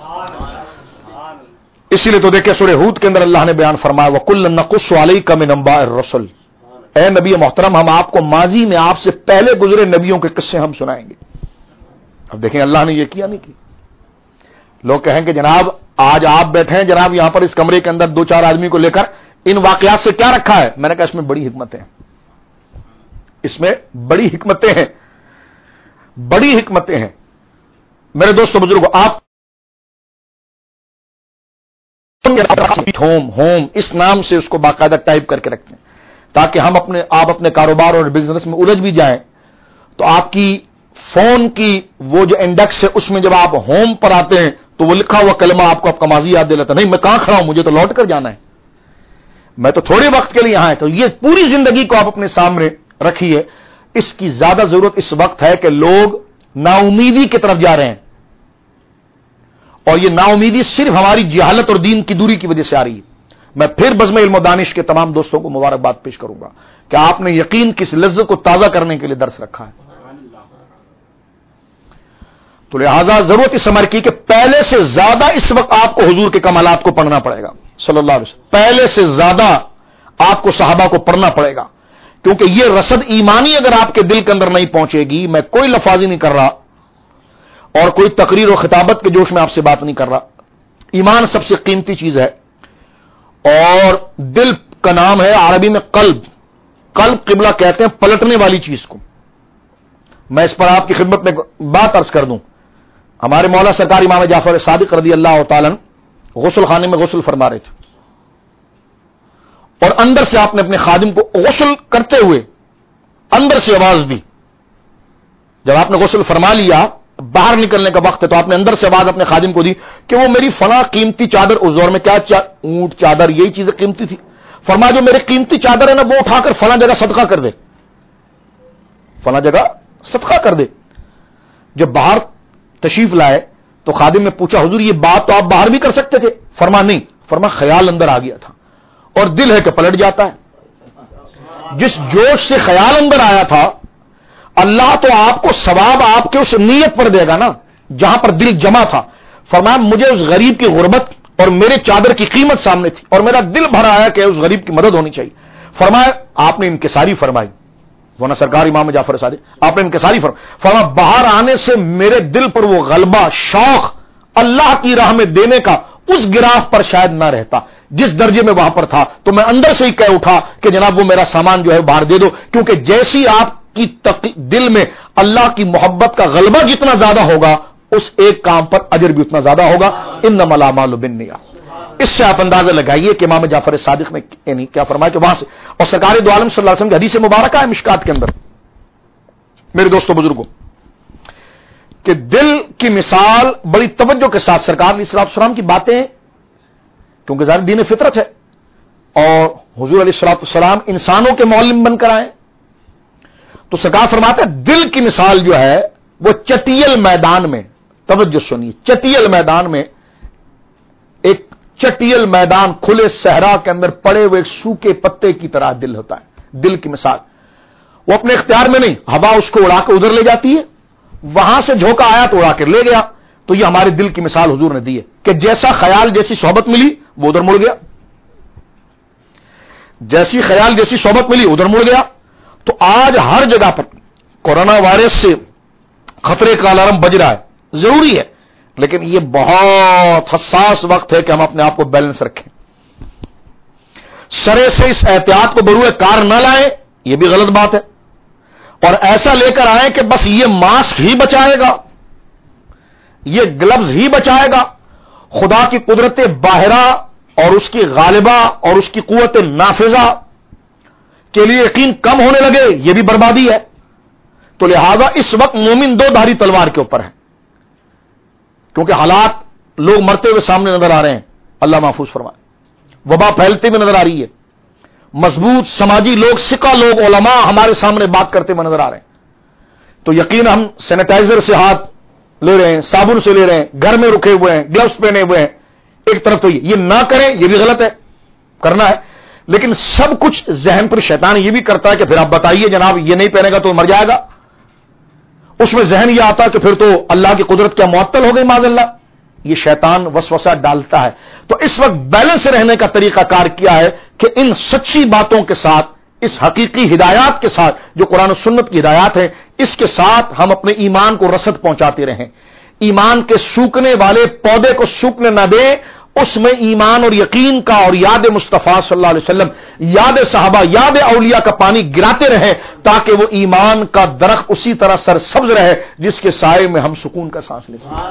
Speaker 1: اسی لیے تو دیکھیں سورہ ہود کے اندر اللہ نے بیان فرمایا وَكُلًّا نَقُصُّ عَلَيْكَ مِنْ أَنبَاءِ الرُّسُلِ، اے نبی محترم ہم آپ کو ماضی میں آپ سے پہلے گزرے نبیوں کے قصے ہم سنائیں گے. اب دیکھیں اللہ نے یہ کیا نہیں کی. لوگ کہیں کہ جناب آج آپ بیٹھے ہیں جناب یہاں پر اس کمرے کے اندر دو چار آدمی کو لے کر، ان واقعات سے کیا رکھا ہے؟ میں نے کہا اس میں بڑی حکمتیں ہیں، اس میں بڑی حکمتیں ہیں، بڑی حکمتیں ہیں. میرے دوستو بزرگوں، آپ ہوم ہوم اس نام سے اس کو باقاعدہ ٹائپ کر کے رکھتے ہیں تاکہ ہم اپنے آپ اپنے کاروبار اور بزنس میں الجھ بھی جائیں تو آپ کی فون کی وہ جو انڈیکس ہے اس میں جب آپ ہوم پر آتے ہیں تو وہ لکھا ہوا کلمہ آپ کو آپ کا ماضی یاد دلاتا نہیں میں کہاں کھڑا ہوں، مجھے تو لوٹ کر جانا ہے، میں تو تھوڑے وقت کے لیے یہاں ہے. تو یہ پوری زندگی کو آپ اپنے سامنے رکھیے. اس کی زیادہ ضرورت اس وقت ہے کہ لوگ نا امیدی کی طرف جا رہے ہیں، اور یہ نا امیدی صرف ہماری جہالت اور دین کی دوری کی وجہ سے آ رہی ہے. میں پھر بزم علم و دانش کے تمام دوستوں کو مبارکباد پیش کروں گا کہ آپ نے یقین کی اس لذت کو تازہ کرنے کے لیے درس رکھا ہے. تو لہذا ضرورت اس عمر کی کہ پہلے سے زیادہ اس وقت آپ کو حضور کے کمالات کو پڑھنا پڑے گا صلی اللہ علیہ وسلم. پہلے سے زیادہ آپ کو صحابہ کو پڑھنا پڑے گا، کیونکہ یہ رسد ایمانی اگر آپ کے دل کے اندر نہیں پہنچے گی، میں کوئی لفاظی نہیں کر رہا اور کوئی تقریر و خطابت کے جوش میں آپ سے بات نہیں کر رہا. ایمان سب سے قیمتی چیز ہے، اور دل کا نام ہے عربی میں قلب. قلب قبلہ کہتے ہیں پلٹنے والی چیز کو. میں اس پر آپ کی خدمت میں بات عرض کر دوں. ہمارے مولا سرکار امام جعفر صادق رضی اللہ تعالیٰ غسل خانے میں غسل فرما رہے تھے، اور اندر سے آپ نے اپنے خادم کو غسل کرتے ہوئے اندر سے آواز دی. جب آپ نے غسل فرما لیا، باہر نکلنے کا وقت ہے، تو آپ نے اندر سے آواز اپنے خادم کو دی کہ وہ میری فلاں قیمتی چادر، اس دور میں کیا چا... اونٹ چادر یہی چیزیں قیمتی تھی، فرمایا جو میری قیمتی چادر ہے نا وہ اٹھا کر فلاں جگہ صدقہ کر دے، فلاں جگہ صدقہ کر دے. جب باہر تشریف لائے تو خادم نے پوچھا حضور یہ بات تو آپ باہر بھی کر سکتے تھے؟ فرما نہیں. فرما خیال اندر آ گیا تھا، اور دل ہے کہ پلٹ جاتا ہے. جس جوش سے خیال اندر آیا تھا اللہ تو آپ کو ثواب آپ کے اس نیت پر دے گا نا جہاں پر دل جمع تھا. فرمایا مجھے اس غریب کی غربت اور میرے چادر کی قیمت سامنے تھی اور میرا دل بھر آیا کہ اس غریب کی مدد ہونی چاہیے. فرمایا آپ نے انکساری فرمائی ورنہ سرکار امام جعفر صادق آپ نے انکساری فرمایا، فرمایا باہر آنے سے میرے دل پر وہ غلبہ، شوق اللہ کی راہ میں دینے کا اس گراف پر شاید نہ رہتا جس درجے میں وہاں پر تھا، تو میں اندر سے ہی کہہ اٹھا کہ جناب وہ میرا سامان جو ہے باہر دے دو، کیونکہ جیسی آپ کی تقی... دل میں اللہ کی محبت کا غلبہ جتنا زیادہ ہوگا اس ایک کام پر اجر بھی اتنا زیادہ ہوگا۔ انما الاعمال بالنیات۔ اس سے آپ اندازہ لگائیے کہ امام جعفر صادق نے یعنی کیا فرمایا کہ وہاں سے، اور سرکار دو عالم صلی اللہ علیہ وسلم کی حدیث مبارکہ ہے مشکات کے اندر، میرے دوستوں بزرگوں، کہ دل کی مثال بڑی توجہ کے ساتھ سرکار علیہ السلام کی باتیں، کیونکہ ظاہر دین فطرت ہے اور حضور علیہ الصلوۃ والسلام انسانوں کے معلم بن کر آئے، تو سرکار فرماتا ہے دل کی مثال جو ہے وہ چٹیل میدان میں، توجہ سنیے، چٹیل میدان میں، ایک چٹیل میدان کھلے صحرا کے اندر پڑے ہوئے سوکھے پتے کی طرح دل ہوتا ہے۔ دل کی مثال وہ اپنے اختیار میں نہیں، ہوا اس کو اڑا کے ادھر لے جاتی ہے، وہاں سے جھونکا آیا تو اڑا کر لے گیا۔ تو یہ ہمارے دل کی مثال حضور نے دی ہے کہ جیسا خیال جیسی صحبت ملی وہ ادھر مڑ گیا، جیسی خیال جیسی صحبت ملی ادھر مڑ گیا۔ تو آج ہر جگہ پر کورونا وائرس سے خطرے کا الارم بج رہا ہے، ضروری ہے، لیکن یہ بہت حساس وقت ہے کہ ہم اپنے آپ کو بیلنس رکھیں، سرے سے اس احتیاط کو بروئے کار نہ لائیں، یہ بھی غلط بات ہے، اور ایسا لے کر آئیں کہ بس یہ ماسک ہی بچائے گا، یہ گلوز ہی بچائے گا۔ خدا کی قدرت باہرہ اور اس کی غالبہ اور اس کی قوت نافذہ کے لیے یقین کم ہونے لگے، یہ بھی بربادی ہے۔ تو لہذا اس وقت مومن دو دھاری تلوار کے اوپر ہے، کیونکہ حالات لوگ مرتے ہوئے سامنے نظر آ رہے ہیں، اللہ محفوظ فرمائے، وبا پھیلتے ہوئے نظر آ رہی ہے، مضبوط سماجی لوگ، سکا لوگ، علماء ہمارے سامنے بات کرتے ہوئے نظر آ رہے ہیں۔ تو یقین ہم سینیٹائزر سے ہاتھ لے رہے ہیں، صابن سے لے رہے ہیں، گھر میں رکے ہوئے ہیں، گلوز پہنے ہوئے ہیں، ایک طرف تو یہ نہ کریں، یہ بھی غلط ہے، کرنا ہے، لیکن سب کچھ ذہن پر شیطان یہ بھی کرتا ہے کہ پھر آپ بتائیے جناب یہ نہیں پہنے گا تو مر جائے گا، اس میں ذہن یہ آتا ہے کہ پھر تو اللہ کی قدرت کیا معطل ہو گئی معاذ اللہ، یہ شیطان وسوسہ ڈالتا ہے۔ تو اس وقت بیلنس رہنے کا طریقہ کار کیا ہے کہ ان سچی باتوں کے ساتھ، اس حقیقی ہدایات کے ساتھ جو قرآن و سنت کی ہدایات ہے، اس کے ساتھ ہم اپنے ایمان کو رسد پہنچاتے رہیں، ایمان کے سوکھنے والے پودے کو سوکھنے نہ دیں، اس میں ایمان اور یقین کا اور یاد مصطفیٰ صلی اللہ علیہ وسلم، یاد صحابہ، یاد اولیاء کا پانی گراتے رہیں، تاکہ وہ ایمان کا درخت اسی طرح سرسبز رہے جس کے سائے میں ہم سکون کا سانس لے سکیں۔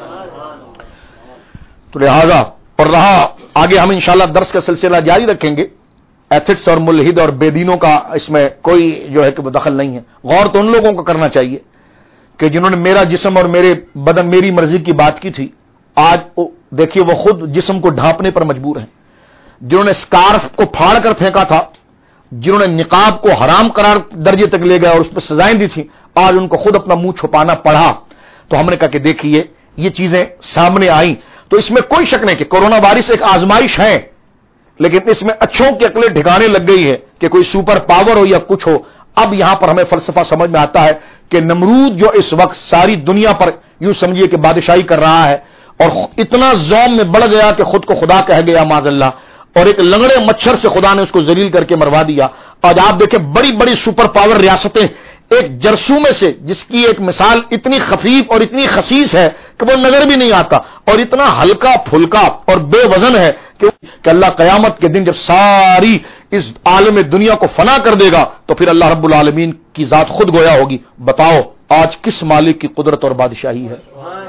Speaker 1: تو لہذا اور رہا آگے ہم انشاءاللہ درس کا سلسلہ جاری رکھیں گے، ایتھکس اور ملحد اور بے دینوں کا اس میں کوئی جو ہے کہ وہ دخل نہیں ہے۔ غور تو ان لوگوں کو کرنا چاہیے کہ جنہوں نے میرا جسم اور میرے بدن میری مرضی کی بات کی تھی، آج دیکھیے وہ خود جسم کو ڈھانپنے پر مجبور ہیں، جنہوں نے اسکارف کو پھاڑ کر پھینکا تھا، جنہوں نے نقاب کو حرام قرار درجے تک لے گئے اور اس پہ سزائیں دی تھیں، آج ان کو خود اپنا منہ چھپانا پڑا۔ تو ہم نے کہا کہ دیکھیے یہ چیزیں سامنے آئیں، تو اس میں کوئی شک نہیں کہ کورونا وائرس ایک آزمائش ہے، لیکن اس میں اچھوں کی عقلیں ٹھکانے لگ گئی ہے کہ کوئی سپر پاور ہو یا کچھ ہو۔ اب یہاں پر ہمیں فلسفہ سمجھ میں آتا ہے کہ نمرود جو اس وقت ساری دنیا پر یوں سمجھیے کہ بادشاہی کر رہا ہے اور اتنا زوم میں بڑھ گیا کہ خود کو خدا کہہ گیا معاذ اللہ، اور ایک لنگڑے مچھر سے خدا نے اس کو ذلیل کر کے مروا دیا۔ آج آپ دیکھیں بڑی بڑی سپر پاور ریاستیں ایک جرسومے میں سے، جس کی ایک مثال اتنی خفیف اور اتنی خسیس ہے کہ وہ نظر بھی نہیں آتا، اور اتنا ہلکا پھلکا اور بے وزن ہے کہ اللہ قیامت کے دن جب ساری اس عالم دنیا کو فنا کر دے گا تو پھر اللہ رب العالمین کی ذات خود گویا ہوگی۔ بتاؤ آج کس مالک کی قدرت اور بادشاہی ہے؟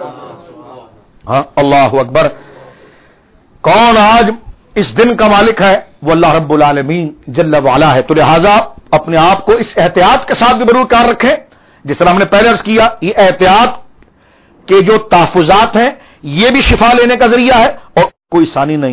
Speaker 1: ہاں اللہ اکبر، کون آج اس دن کا مالک ہے؟ وہ اللہ رب العالمین جل وعلا ہے۔ تو لہذا اپنے آپ کو اس احتیاط کے ساتھ بھی ضرور کار رکھیں، جس طرح ہم نے پہلے عرض کیا، یہ احتیاط کے جو تحفظات ہیں یہ بھی شفا لینے کا ذریعہ ہے، اور کوئی ثانی نہیں،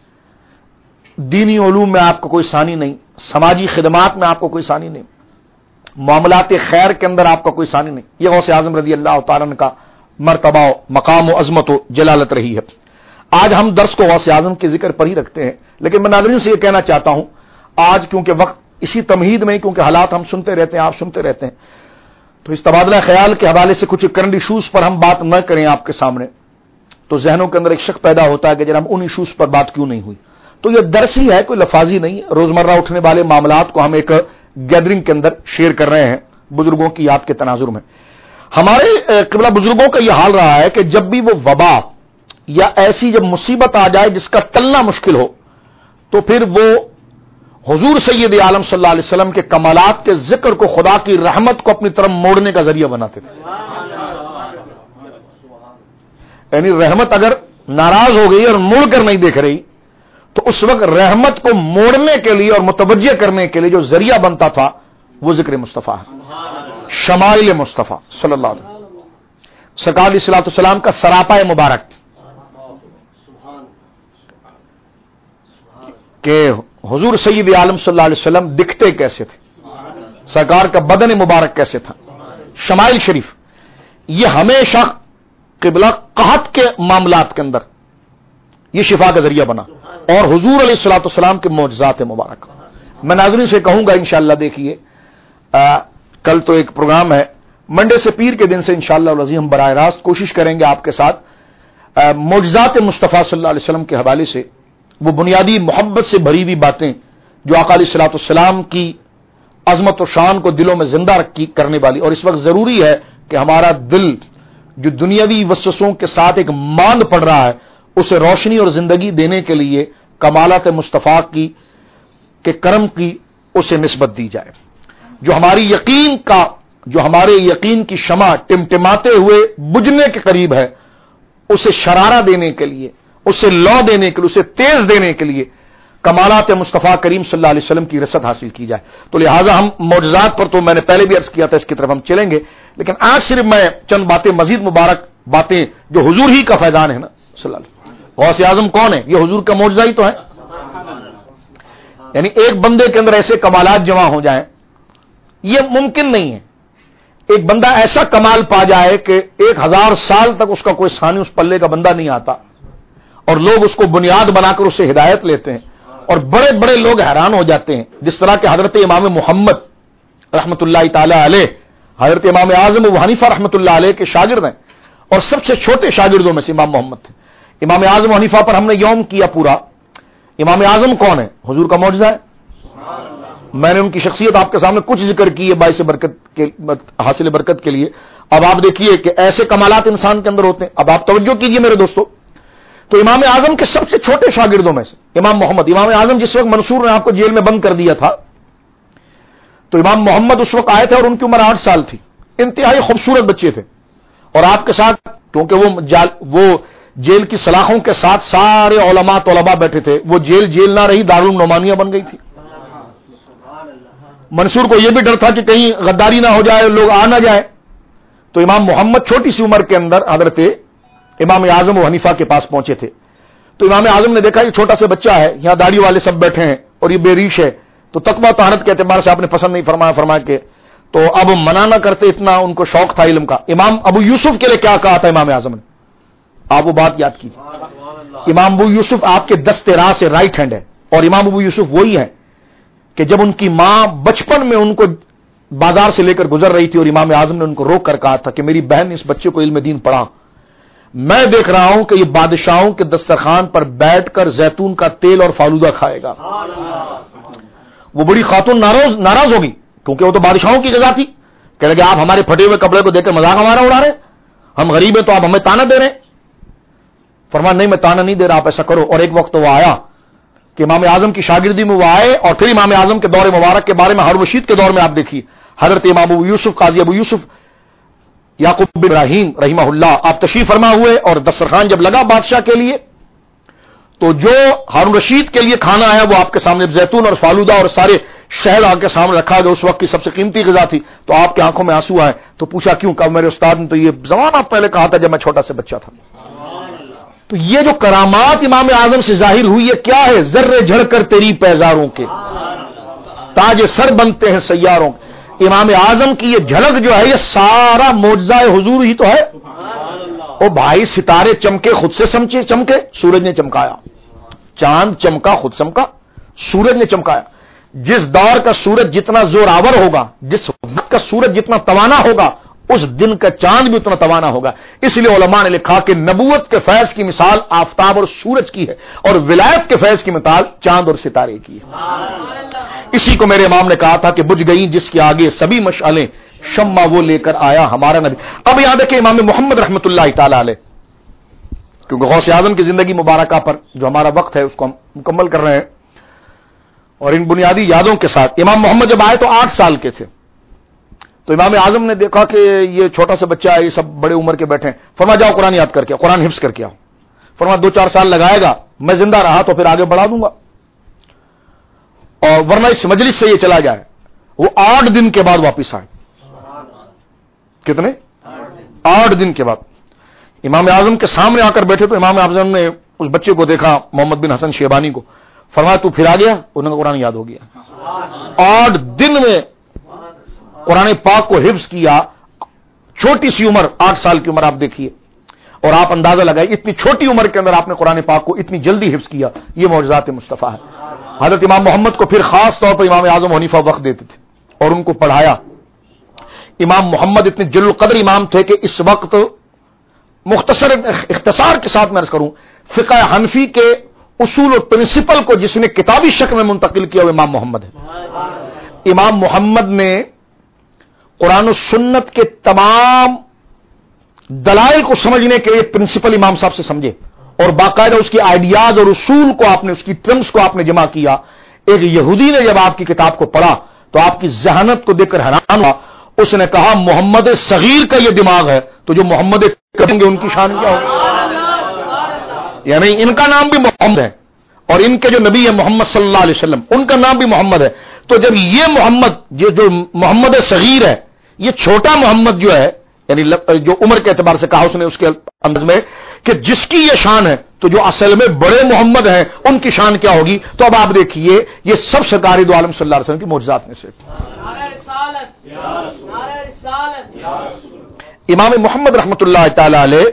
Speaker 1: دینی علوم میں آپ کو کوئی ثانی نہیں، سماجی خدمات میں آپ کو کوئی ثانی نہیں، معاملات خیر کے اندر آپ کا کوئی ثانی نہیں۔ یہ غوث اعظم رضی اللہ تعالیٰ عنہ کا مرتبہ و مقام و عظمت و جلالت رہی ہے۔ آج ہم درس کو غوث اعظم کے ذکر پر ہی رکھتے ہیں، لیکن میں ناظرین سے یہ کہنا چاہتا ہوں، آج کیونکہ وقت اسی تمہید میں، کیونکہ حالات ہم سنتے رہتے ہیں، آپ سنتے رہتے ہیں، تو اس تبادلہ خیال کے حوالے سے کچھ کرنٹ ایشوز پر ہم بات نہ کریں آپ کے سامنے، تو ذہنوں کے اندر ایک شک پیدا ہوتا ہے کہ جناب ان ایشوز پر بات کیوں نہیں ہوئی۔ تو یہ درس ہی ہے، کوئی لفاظی نہیں ہے، روزمرہ اٹھنے والے معاملات کو ہم ایک گیدرنگ کے اندر شیئر کر رہے ہیں بزرگوں کی یاد کے تناظر میں. ہمارے قبلہ بزرگوں کا یہ حال رہا ہے کہ جب بھی وہ وبا یا ایسی جب مصیبت آ جائے جس کا ٹلنا مشکل ہو تو پھر وہ حضور سید عالم صلی اللہ علیہ وسلم کے کمالات کے ذکر کو خدا کی رحمت کو اپنی طرف موڑنے کا ذریعہ بناتے تھے. یعنی رحمت اگر ناراض ہو گئی اور مڑ کر نہیں دیکھ رہی تو اس وقت رحمت کو موڑنے کے لیے اور متوجہ کرنے کے لیے جو ذریعہ بنتا تھا وہ ذکر مصطفیٰ ہے. شمائل مصطفیٰ صلی اللہ علیہ وسلم, سرکار علیہ الصلوۃ والسلام کا سراپا مبارک کہ حضور سید عالم صلی اللہ علیہ وسلم دکھتے کیسے تھے, سرکار کا بدن مبارک کیسے تھا. شمائل شریف یہ ہمیشہ قبلہ قحط کے معاملات کے اندر یہ شفا کا ذریعہ بنا, اور حضور علیہ الصلوۃ والسلام کے معجزات مبارک. میں ناظرین سے کہوں گا انشاءاللہ دیکھیے کل تو ایک پروگرام ہے, منڈے سے پیر کے دن سے انشاءاللہ العزیز ہم براہ راست کوشش کریں گے آپ کے ساتھ معجزات مصطفیٰ صلی اللہ علیہ وسلم کے حوالے سے وہ بنیادی محبت سے بھری ہوئی باتیں جو آقا علیہ الصلوۃ والسلام کی عظمت و شان کو دلوں میں زندہ رکھی کرنے والی. اور اس وقت ضروری ہے کہ ہمارا دل جو دنیاوی وسوسوں کے ساتھ ایک ماند پڑ رہا ہے اسے روشنی اور زندگی دینے کے لیے کمالات مصطفیٰ کی کے کرم کی اسے نسبت دی جائے. جو ہماری یقین کا جو ہمارے یقین کی شمع ٹمٹماتے ہوئے بجھنے کے قریب ہے اسے شرارہ دینے کے لیے, اسے لو دینے کے لیے, اسے تیز دینے کے لیے کمالات مصطفیٰ کریم صلی اللہ علیہ وسلم کی رسد حاصل کی جائے. تو لہٰذا ہم معجزات پر تو میں نے پہلے بھی عرض کیا تھا اس کی طرف ہم چلیں گے, لیکن آج صرف میں چند باتیں مزید مبارک باتیں جو حضور ہی کا فیضان ہے نا صلی اللہ علیہ وسلم. غوث اعظم کون ہے؟ یہ حضور کا معجزہ ہی تو ہے. یعنی ایک بندے کے اندر ایسے کمالات جمع ہو جائیں یہ ممکن نہیں ہے. ایک بندہ ایسا کمال پا جائے کہ ایک ہزار سال تک اس کا کوئی ثانی اس پلے کا بندہ نہیں آتا اور لوگ اس کو بنیاد بنا کر اس سے ہدایت لیتے ہیں اور بڑے بڑے لوگ حیران ہو جاتے ہیں. جس طرح کہ حضرت امام محمد رحمت اللہ تعالی علیہ, حضرت امام اعظم ابو حنیفہ رحمت اللہ علیہ کے شاگرد ہیں اور سب سے چھوٹے شاگردوں میں سے امام محمد تھے. امام اعظم حنیفہ پر ہم نے یوم کیا پورا. امام اعظم کون ہے؟ حضور کا معجزہ ہے. میں نے ان کی شخصیت آپ کے سامنے کچھ ذکر کی ہے باعث برکت کے حاصل برکت کے لیے. اب آپ دیکھیے کہ ایسے کمالات انسان کے اندر ہوتے ہیں. اب آپ توجہ کیجئے میرے دوستو, تو امام اعظم کے سب سے چھوٹے شاگردوں میں سے امام محمد, امام اعظم جس وقت منصور نے آپ کو جیل میں بند کر دیا تھا تو امام محمد اس وقت آئے تھے اور ان کی عمر آٹھ سال تھی. انتہائی خوبصورت بچے تھے اور آپ کے ساتھ کیونکہ وہ جال وہ جیل کی سلاخوں کے ساتھ سارے علماء طلباء بیٹھے تھے, وہ جیل جیل نہ رہی دارالنعمانیہ بن گئی تھی. منصور کو یہ بھی ڈر تھا کہ کہیں غداری نہ ہو جائے, لوگ آ نہ جائے, تو امام محمد چھوٹی سی عمر کے اندر حضرت امام اعظم و حنیفہ کے پاس پہنچے تھے. تو امام اعظم نے دیکھا یہ چھوٹا سا بچہ ہے, یہاں داڑھی والے سب بیٹھے ہیں اور یہ بے ریش ہے, تو تقویٰ طہارت کے اعتبار سے آپ نے پسند نہیں فرمایا فرمایا کہ تو اب منع نہ کرتے, اتنا ان کو شوق تھا علم کا. امام ابو یوسف کے لیے کیا کہا تھا امام اعظم نے, آپ وہ بات یاد کیجیے. امام ابو یوسف آپ کے دست راہ سے رائٹ ہینڈ ہے, اور امام ابو یوسف وہی ہے کہ جب ان کی ماں بچپن میں ان کو بازار سے لے کر گزر رہی تھی اور امام اعظم نے ان کو روک کر کہا تھا کہ میری بہن نے اس بچے کو علم دین پڑھا, میں دیکھ رہا ہوں کہ یہ بادشاہوں کے دسترخوان پر بیٹھ کر زیتون کا تیل اور فالودہ کھائے گا. وہ بڑی خاتون ناراض ناراض ہوگی کیونکہ وہ تو بادشاہوں کی غذا تھی. کہہ لگے آپ ہمارے پھٹے ہوئے کپڑے کو دیکھ کر مذاق ہمارا اڑا رہے ہیں, ہم غریب ہیں تو آپ ہمیں تانا دے رہے ہیں. فرمایا نہیں میں تانا نہیں دے رہا, آپ ایسا کرو. اور ایک وقت وہ آیا کہ امام اعظم کی شاگردی میں وہ آئے, اور پھر امام اعظم کے دور مبارک کے بارے میں ہارون رشید کے دور میں آپ دیکھیے حضرت امام ابو یوسف قاضی ابو یوسف یعقوب بن ابراہیم رحمہ اللہ آپ تشریف فرما ہوئے, اور دسترخوان جب لگا بادشاہ کے لیے تو جو ہارون رشید کے لیے کھانا آیا وہ آپ کے سامنے زیتون اور فالودہ اور سارے شہد آپ کے سامنے رکھا گیا. اس وقت کی سب سے قیمتی غذا تھی. تو آپ کی آنکھوں میں آنسو آئے. تو پوچھا کیوں؟ کہ میرے استاد نے تو یہ زمانہ پہلے کہا تھا جب میں چھوٹا سے بچہ تھا. تو یہ جو کرامات امام اعظم سے ظاہر ہوئی ہے کیا ہے؟ ذرے جھڑ کر تیری پیزاروں کے تاج سر بنتے ہیں سیاروں. امام اعظم کی یہ جھلک جو ہے یہ سارا معجزہ حضور ہی تو ہے. او بھائی ستارے چمکے خود سے سمچے چمکے, سورج نے چمکایا, چاند چمکا خود چمکا, سورج نے چمکایا. جس دور کا سورج جتنا زور آور ہوگا, جس وقت کا سورج جتنا توانا ہوگا, اس دن کا چاند بھی اتنا توانا ہوگا. اس لیے علماء نے لکھا کہ نبوت کے فیض کی مثال آفتاب اور سورج کی ہے اور ولایت کے فیض کی مثال چاند اور ستارے کی ہے. اسی کو میرے امام نے کہا تھا کہ بجھ گئی جس کے آگے سبھی مشعلیں، شمع وہ لے کر آیا ہمارا نبی. اب یاد ہے کہ امام محمد رحمت اللہ تعالی علیہ، کیونکہ غوث اعظم کی زندگی مبارکہ پر جو ہمارا وقت ہے اس کو ہم مکمل کر رہے ہیں، اور ان بنیادی یادوں کے ساتھ امام محمد جب آئے تو آٹھ سال کے تھے. تو امام اعظم نے دیکھا کہ یہ چھوٹا سا بچہ ہے، یہ سب بڑے عمر کے بیٹھے ہیں. فرما جاؤ قرآن یاد کر کے، قرآن حفظ کر کے آؤ. فرما دو چار سال لگائے گا، میں زندہ رہا تو پھر آگے بڑھا دوں گا، اور ورنہ اس مجلس سے یہ چلا جائے. وہ آٹھ دن کے بعد واپس آئے. کتنے؟ آٹھ دن کے بعد امام اعظم کے سامنے آ کر بیٹھے تو امام اعظم نے اس بچے کو دیکھا، محمد بن حسن شیبانی کو. فرمایا تو پھر آ گیا؟ انہوں نے قرآن یاد ہو گیا. آٹھ دن میں قرآن پاک کو حفظ کیا. چھوٹی سی عمر، آٹھ سال کی عمر آپ دیکھیے، اور آپ اندازہ لگائیں اتنی چھوٹی عمر کے اندر آپ نے قرآن پاک کو اتنی جلدی حفظ کیا. یہ معجزات مصطفیٰ ہے. حضرت امام محمد کو پھر خاص طور پر امام اعظم حنیفہ وقت دیتے تھے اور ان کو پڑھایا. امام محمد اتنے جل القدر امام تھے کہ اس وقت مختصر اختصار کے ساتھ میں عرض کروں، فقہ حنفی کے اصول اور پرنسپل کو جس نے کتابی شکل میں منتقل کیا وہ امام محمد ہے. امام محمد نے قرآن و سنت کے تمام دلائل کو سمجھنے کے لیے پرنسپل امام صاحب سے سمجھے، اور باقاعدہ اس کے آئیڈیاز اور اصول کو آپ نے، اس کی ٹرمز کو آپ نے جمع کیا. ایک یہودی نے جب آپ کی کتاب کو پڑھا تو آپ کی ذہانت کو دیکھ کر حیران ہوا. اس نے کہا محمد صغیر کا یہ دماغ ہے تو جو محمد کریں گے ان کی شان کیا ہوگی. یعنی ان کا نام بھی محمد ہے اور ان کے جو نبی ہے محمد صلی اللہ علیہ وسلم ان کا نام بھی محمد ہے. تو جب یہ محمد جو جو محمد صغیر ہے، یہ چھوٹا محمد جو ہے، یعنی جو عمر کے اعتبار سے کہا اس نے اس کے انداز میں کہ جس کی یہ شان ہے تو جو اصل میں بڑے محمد ہیں ان کی شان کیا ہوگی. تو اب آپ دیکھیے یہ سب سرکار دو عالم صلی اللہ علیہ وسلم کی معجزات میں سے. امام محمد رحمت اللہ تعالی علیہ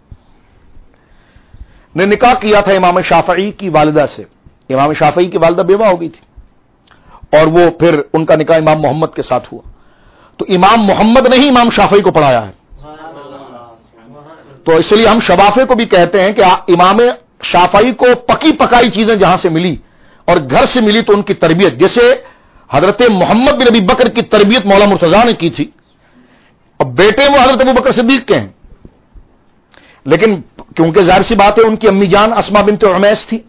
Speaker 1: نے نکاح کیا تھا امام شافعی کی والدہ سے. امام شافعی کی والدہ بیوہ ہو گئی تھی اور وہ پھر ان کا نکاح امام محمد کے ساتھ ہوا. تو امام محمد نے ہی امام شافعی کو پڑھایا ہے. تو اس لیے ہم شبافے کو بھی کہتے ہیں کہ امام شافعی کو پکی پکائی چیزیں جہاں سے ملی اور گھر سے ملی تو ان کی تربیت، جیسے حضرت محمد بن ابی بکر کی تربیت مولا مرتضیٰ نے کی تھی، اور بیٹے وہ حضرت ابو بکر صدیق کے ہیں، لیکن کیونکہ ظاہر سی بات ہے ان کی امی جان اسما بنت عمیس تھی،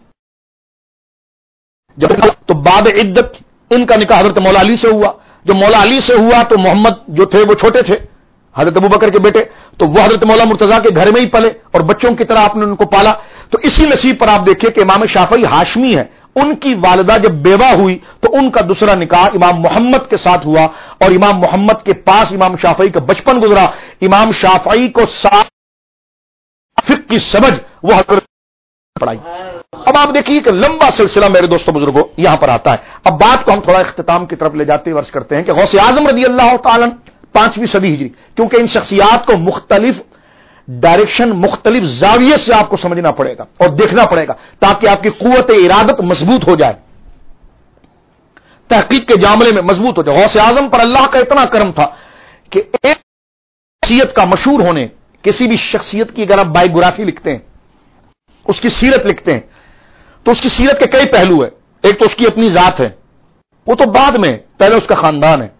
Speaker 1: جب تو بعد عدت ان کا نکاح حضرت مولا علی سے ہوا. جو مولا علی سے ہوا تو محمد جو تھے وہ چھوٹے تھے، حضرت ابو بکر کے بیٹے، تو وہ حضرت مولا مرتضیٰ کے گھر میں ہی پلے اور بچوں کی طرح آپ نے ان کو پالا. تو اسی نصیب پر آپ دیکھیں کہ امام شافعی ہاشمی ہے، ان کی والدہ جب بیوہ ہوئی تو ان کا دوسرا نکاح امام محمد کے ساتھ ہوا، اور امام محمد کے پاس امام شافعی کا بچپن گزرا. امام شافعی کو فقہ کی سمجھ وہ حضرت پڑھائی. اب آپ دیکھیے کہ لمبا سلسلہ میرے دوستوں بزرگوں یہاں پر آتا ہے. اب بات کو ہم تھوڑا اختتام کی طرف لے جاتے ہوئے عرض کرتے ہیں کہ غوث اعظم رضی اللہ تعالی پانچویں صدی ہجری، کیونکہ ان شخصیات کو مختلف ڈائریکشن، مختلف زاویے سے آپ کو سمجھنا پڑے گا اور دیکھنا پڑے گا تاکہ آپ کی قوت ارادت مضبوط ہو جائے، تحقیق کے معاملے میں مضبوط ہو جائے. غوث اعظم پر اللہ کا اتنا کرم تھا کہ ایک شخصیت کا مشہور ہونے، کسی بھی شخصیت کی اگر آپ بائیوگرافی لکھتے ہیں، اس کی سیرت لکھتے ہیں، تو اس کی سیرت کے کئی پہلو ہیں. ایک تو اس کی اپنی ذات ہے، وہ تو بعد میں، پہلے اس کا خاندان ہے،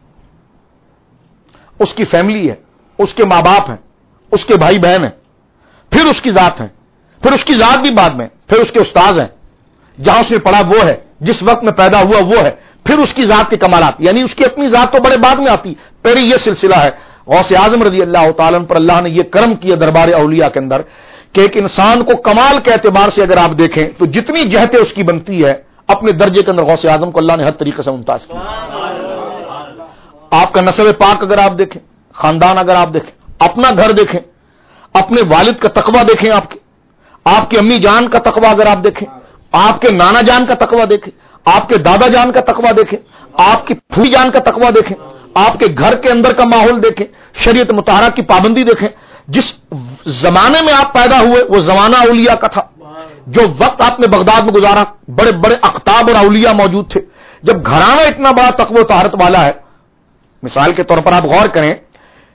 Speaker 1: اس کی فیملی ہے، اس کے ماں باپ ہیں، اس کے بھائی بہن ہیں، پھر اس کی ذات ہے، پھر اس کی ذات بھی بعد میں، پھر اس کے استاذ ہیں، جہاں اس نے پڑھا وہ ہے، جس وقت میں پیدا ہوا وہ ہے، پھر اس کی ذات کے کمالات، یعنی اس کی اپنی ذات تو بڑے بعد میں آتی. پہلے یہ سلسلہ ہے. غوث اعظم رضی اللہ تعالیٰ پر اللہ نے یہ کرم کیا دربار اولیاء کے اندر کہ ایک انسان کو کمال کے اعتبار سے اگر آپ دیکھیں تو جتنی جہتیں اس کی بنتی ہے، اپنے درجے کے اندر غوث اعظم کو اللہ نے ہر طریقے سے ممتاز کیا. آپ کا نسب پاک اگر آپ دیکھیں، خاندان اگر آپ دیکھیں، اپنا گھر دیکھیں، اپنے والد کا تقوی دیکھیں، آپ کے آپ کی امی جان کا تقوی اگر آپ دیکھیں، آپ کے نانا جان کا تقوی دیکھیں، آپ کے دادا جان کا تقوی دیکھیں، آپ کی پھوئی جان کا تقوی دیکھیں، آپ کے گھر کے اندر کا ماحول دیکھیں، شریعت مطہرہ کی پابندی دیکھیں. جس زمانے میں آپ پیدا ہوئے وہ زمانہ اولیاء کا تھا. جو وقت آپ نے بغداد میں گزارا، بڑے بڑے اقطاب اور اولیاء موجود تھے. جب گھرانہ اتنا بڑا تقوی و طہارت والا ہے، مثال کے طور پر آپ غور کریں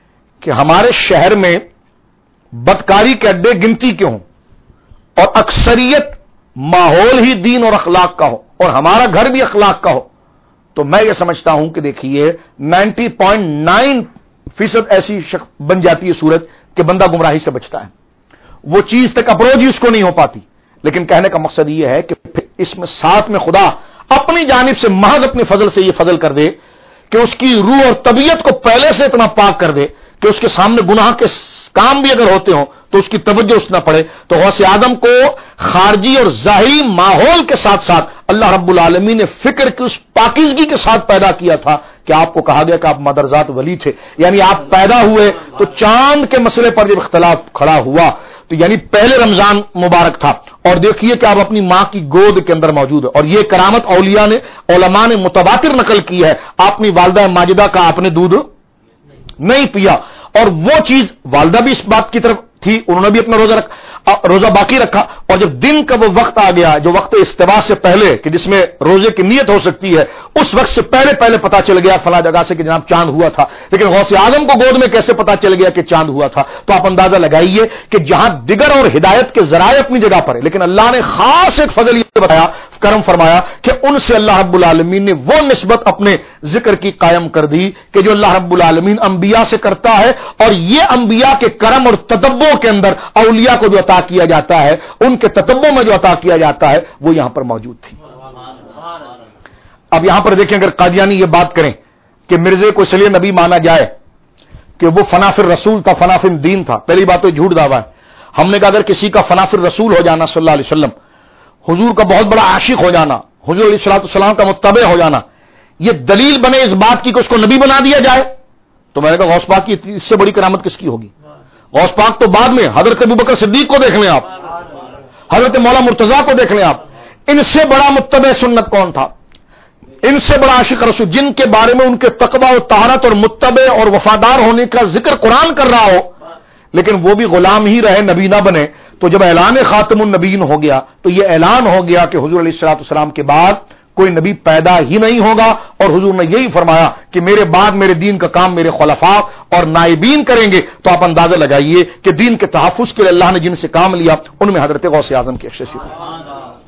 Speaker 1: کہ ہمارے شہر میں بدکاری کے اڈے گنتی کے ہوں اور اکثریت ماحول ہی دین اور اخلاق کا ہو اور ہمارا گھر بھی اخلاق کا ہو، تو میں یہ سمجھتا ہوں کہ دیکھیے نائنٹی پوائنٹ نائن فیصد ایسی شخص بن جاتی ہے صورت کہ بندہ گمراہی سے بچتا ہے، وہ چیز تک اپروچ ہی اس کو نہیں ہو پاتی. لیکن کہنے کا مقصد یہ ہے کہ پھر اس میں ساتھ میں خدا اپنی جانب سے محض اپنے فضل سے یہ فضل کر دے کہ اس کی روح اور طبیعت کو پہلے سے اتنا پاک کر دے کہ اس کے سامنے گناہ کے کام بھی اگر ہوتے ہوں تو اس کی توجہ اس نہ پڑے. تو غوث اعظم کو خارجی اور ظاہری ماحول کے ساتھ ساتھ اللہ رب العالمین نے فکر کی اس پاکیزگی کے ساتھ پیدا کیا تھا کہ آپ کو کہا گیا کہ آپ مدرزات ولی تھے، یعنی آپ پیدا ہوئے تو چاند کے مسئلے پر جب اختلاف کھڑا ہوا تو یعنی پہلے رمضان مبارک تھا، اور دیکھیے کہ آپ اپنی ماں کی گود کے اندر موجود ہے. اور یہ کرامت اولیاء نے علماء نے متواتر نقل کی ہے. اپنی والدہ ماجدہ کا آپ نے دودھ نہیں پیا، اور وہ چیز والدہ بھی اس بات کی طرف تھی، انہوں نے بھی اپنا روزہ رکھ روزہ باقی رکھا. اور جب دن کا وہ وقت آ گیا جو وقت استوا سے پہلے کہ جس میں روزے کی نیت ہو سکتی ہے، اس وقت سے پہلے پہلے پتا چل گیا فلاں جگہ سے کہ جناب چاند ہوا تھا. لیکن غوث اعظم کو گود میں کیسے پتا چل گیا کہ چاند ہوا تھا؟ تو آپ اندازہ لگائیے کہ جہاں دیگر اور ہدایت کے ذرائع اپنی جگہ پر ہے، لیکن اللہ نے خاص ایک فضل یہ بتایا، کرم فرمایا کہ ان سے اللہ رب العالمین نے وہ نسبت اپنے ذکر کی قائم کر دی کہ جو اللہ رب العالمین انبیاء سے کرتا ہے. اور یہ انبیاء کے کرم اور تتبع کے اندر اولیاء کو جو عطا کیا جاتا ہے، ان کے تتبع میں جو عطا کیا جاتا ہے، وہ یہاں پر موجود تھی. اب یہاں پر دیکھیں، اگر قادیانی یہ بات کریں کہ مرزے کو اس لیے نبی مانا جائے کہ وہ فنافر رسول تھا، فنافر دین تھا، پہلی بات تو جھوٹ دعویٰ ہے. ہم نے کہا اگر کسی کا فنافر رسول ہو جانا صلی اللہ علیہ وسلم، حضور کا بہت بڑا عاشق ہو جانا، حضور علیہ الصلوۃ والسلام کا متبع ہو جانا، یہ دلیل بنے اس بات کی کہ اس کو نبی بنا دیا جائے، تو میں نے کہا غوث پاک کی اس سے بڑی کرامت کس کی ہوگی؟ غوث پاک تو بعد میں، حضرت ابوبکر صدیق کو دیکھ لیں آپ، حضرت مولا مرتضیٰ کو دیکھ لیں آپ، ان سے بڑا متبع سنت کون تھا؟ ان سے بڑا عاشق رسول جن کے بارے میں ان کے تقوی و طہارت اور متبع اور وفادار ہونے کا ذکر قرآن کر رہا ہو، لیکن وہ بھی غلام ہی رہے، نبی نہ بنے. تو جب اعلان خاتم النبیین ہو گیا تو یہ اعلان ہو گیا کہ حضور علیہ الصلوۃ والسلام کے بعد کوئی نبی پیدا ہی نہیں ہوگا. اور حضور نے یہی فرمایا کہ میرے بعد میرے دین کا کام میرے خلفاء اور نائبین کریں گے. تو آپ اندازہ لگائیے کہ دین کے تحفظ کے لیے اللہ نے جن سے کام لیا ان میں حضرت غوث اعظم کی شخصیت ہے.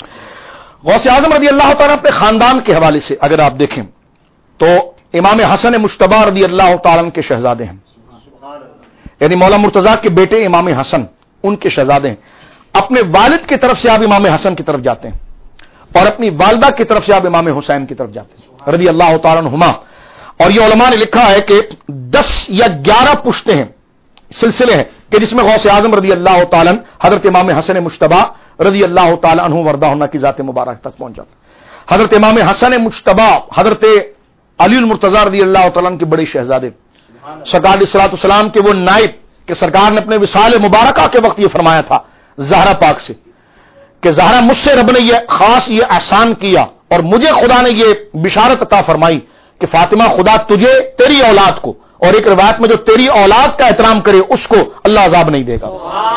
Speaker 1: غوث اعظم رضی اللہ تعالیٰ اپنے خاندان کے حوالے سے اگر آپ دیکھیں تو امام حسن مجتبی رضی اللہ تعالیٰ کے شہزادے ہیں، یعنی مولا مرتضیٰ کے بیٹے امام حسن ان کے شہزادے ہیں. اپنے والد کی طرف سے آپ امام حسن کی طرف جاتے ہیں اور اپنی والدہ کی طرف سے آپ امام حسین کی طرف جاتے ہیں رضی اللہ تعالیٰ عنہما. اور یہ علماء نے لکھا ہے کہ دس یا گیارہ پشتے ہیں، سلسلے ہیں کہ جس میں غوث اعظم رضی اللہ تعالیٰ حضرت امام حسن مجتبی رضی اللہ تعالیٰ عنہ وردہ عنہ کی ذات مبارک تک پہنچ جاتا. حضرت امام حسن مجتبی حضرت علی المرتضیٰ رضی اللہ تعالیٰ عنہ کے بڑے شہزادے، سرکار علیہ الصلوۃ والسلام کے وہ نائب کہ سرکار نے اپنے وصال مبارکہ کے وقت یہ فرمایا تھا زہرا پاک سے کہ زہرا مجھ سے رب نے یہ خاص یہ احسان کیا اور مجھے خدا نے یہ بشارت عطا فرمائی کہ فاطمہ خدا تجھے تیری اولاد کو، اور ایک روایت میں جو تیری اولاد کا احترام کرے اس کو اللہ عذاب نہیں دے گا.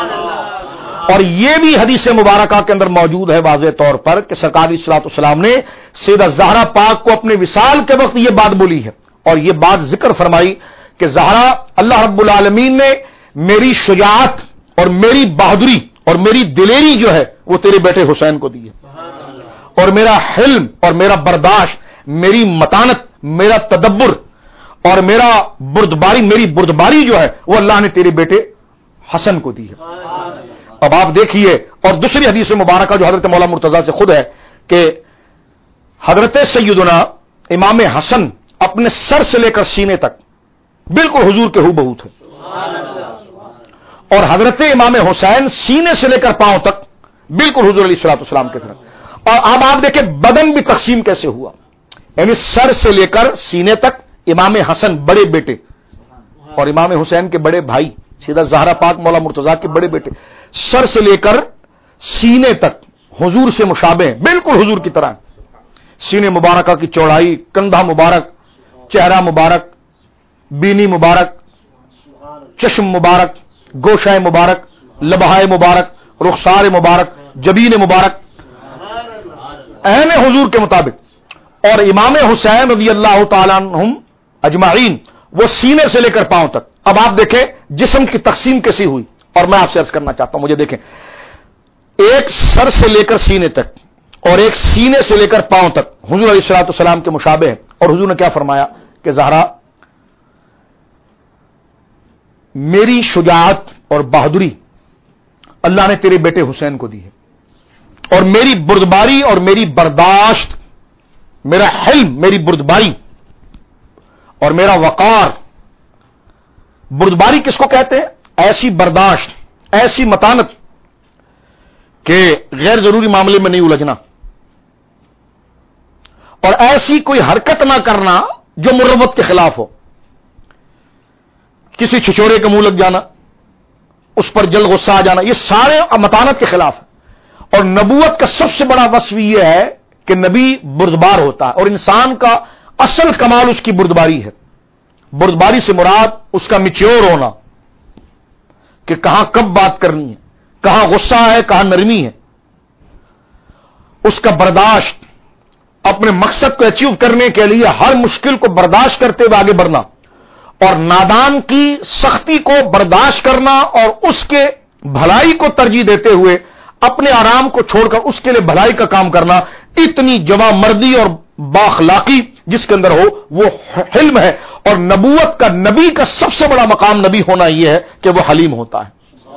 Speaker 1: اور یہ بھی حدیث مبارکہ کے اندر موجود ہے واضح طور پر کہ سرکار علیہ الصلوۃ والسلام نے سیدہ زہرا پاک کو اپنے وصال کے وقت یہ بات بولی ہے اور یہ بات ذکر فرمائی کہ زہرا اللہ رب العالمین نے میری شجاعت اور میری بہادری اور میری دلیری جو ہے وہ تیرے بیٹے حسین کو دی ہے، اور میرا حلم اور میرا برداشت، میری متانت، میرا تدبر اور میرا بردباری میری بردباری جو ہے وہ اللہ نے تیرے بیٹے حسن کو دی ہے. اب آپ دیکھیے، اور دوسری حدیث مبارکہ جو حضرت مولا مرتضیٰ سے خود ہے کہ حضرت سیدنا امام حسن اپنے سر سے لے کر سینے تک بالکل حضور کے ہو بہو تھے، اور حضرت امام حسین سینے سے لے کر پاؤں تک بالکل حضور علیہ الصلوۃ والسلام کی طرف. اور اب آپ دیکھیں بدن بھی تقسیم کیسے ہوا، یعنی سر سے لے کر سینے تک امام حسن بڑے بیٹے اور امام حسین کے بڑے بھائی سیدھا زہرا پاک مولا مرتضیٰ کے بڑے بیٹے، سر سے لے کر سینے تک حضور سے مشابہ ہیں، بالکل حضور کی طرح. سینے مبارکہ کی چوڑائی، کندھا مبارک، چہرہ مبارک، بینی مبارک، چشم مبارک، گوشہ مبارک، لبہائے مبارک، رخسار مبارک، جبین مبارک عین حضور کے مطابق. اور امام حسین رضی اللہ تعالیٰ عنہم اجمعین وہ سینے سے لے کر پاؤں تک اب آپ دیکھیں جسم کی تقسیم کیسی ہوئی، اور میں آپ سے عرض کرنا چاہتا ہوں، مجھے دیکھیں، ایک سر سے لے کر سینے تک اور ایک سینے سے لے کر پاؤں تک حضور علیہ الصلوۃ والسلام کے مشابہ ہے. اور حضور نے کیا فرمایا کہ زہرا میری شجاعت اور بہادری اللہ نے تیرے بیٹے حسین کو دی ہے، اور میری بردباری اور میری برداشت، میرا حلم، میری بردباری اور میرا وقار. بردباری کس کو کہتے ہیں؟ ایسی برداشت، ایسی متانت کہ غیر ضروری معاملے میں نہیں الجھنا، اور ایسی کوئی حرکت نہ کرنا جو مروت کے خلاف ہو. کسی چھچورے کا منہ لگ جانا، اس پر جلد غصہ آ جانا، یہ سارے متانت کے خلاف ہے. اور نبوت کا سب سے بڑا وصف یہ ہے کہ نبی بردبار ہوتا ہے، اور انسان کا اصل کمال اس کی بردباری ہے. بردباری سے مراد اس کا میچور ہونا، کہ کہاں کب بات کرنی ہے، کہاں غصہ ہے، کہاں نرمی ہے. اس کا برداشت، اپنے مقصد کو اچیو کرنے کے لیے ہر مشکل کو برداشت کرتے ہوئے آگے بڑھنا، اور نادان کی سختی کو برداشت کرنا، اور اس کے بھلائی کو ترجیح دیتے ہوئے اپنے آرام کو چھوڑ کر اس کے لیے بھلائی کا کام کرنا. اتنی جواں مردی اور باخلاقی جس کے اندر ہو وہ حلم ہے. اور نبوت کا، نبی کا سب سے بڑا مقام نبی ہونا یہ ہے کہ وہ حلیم ہوتا ہے.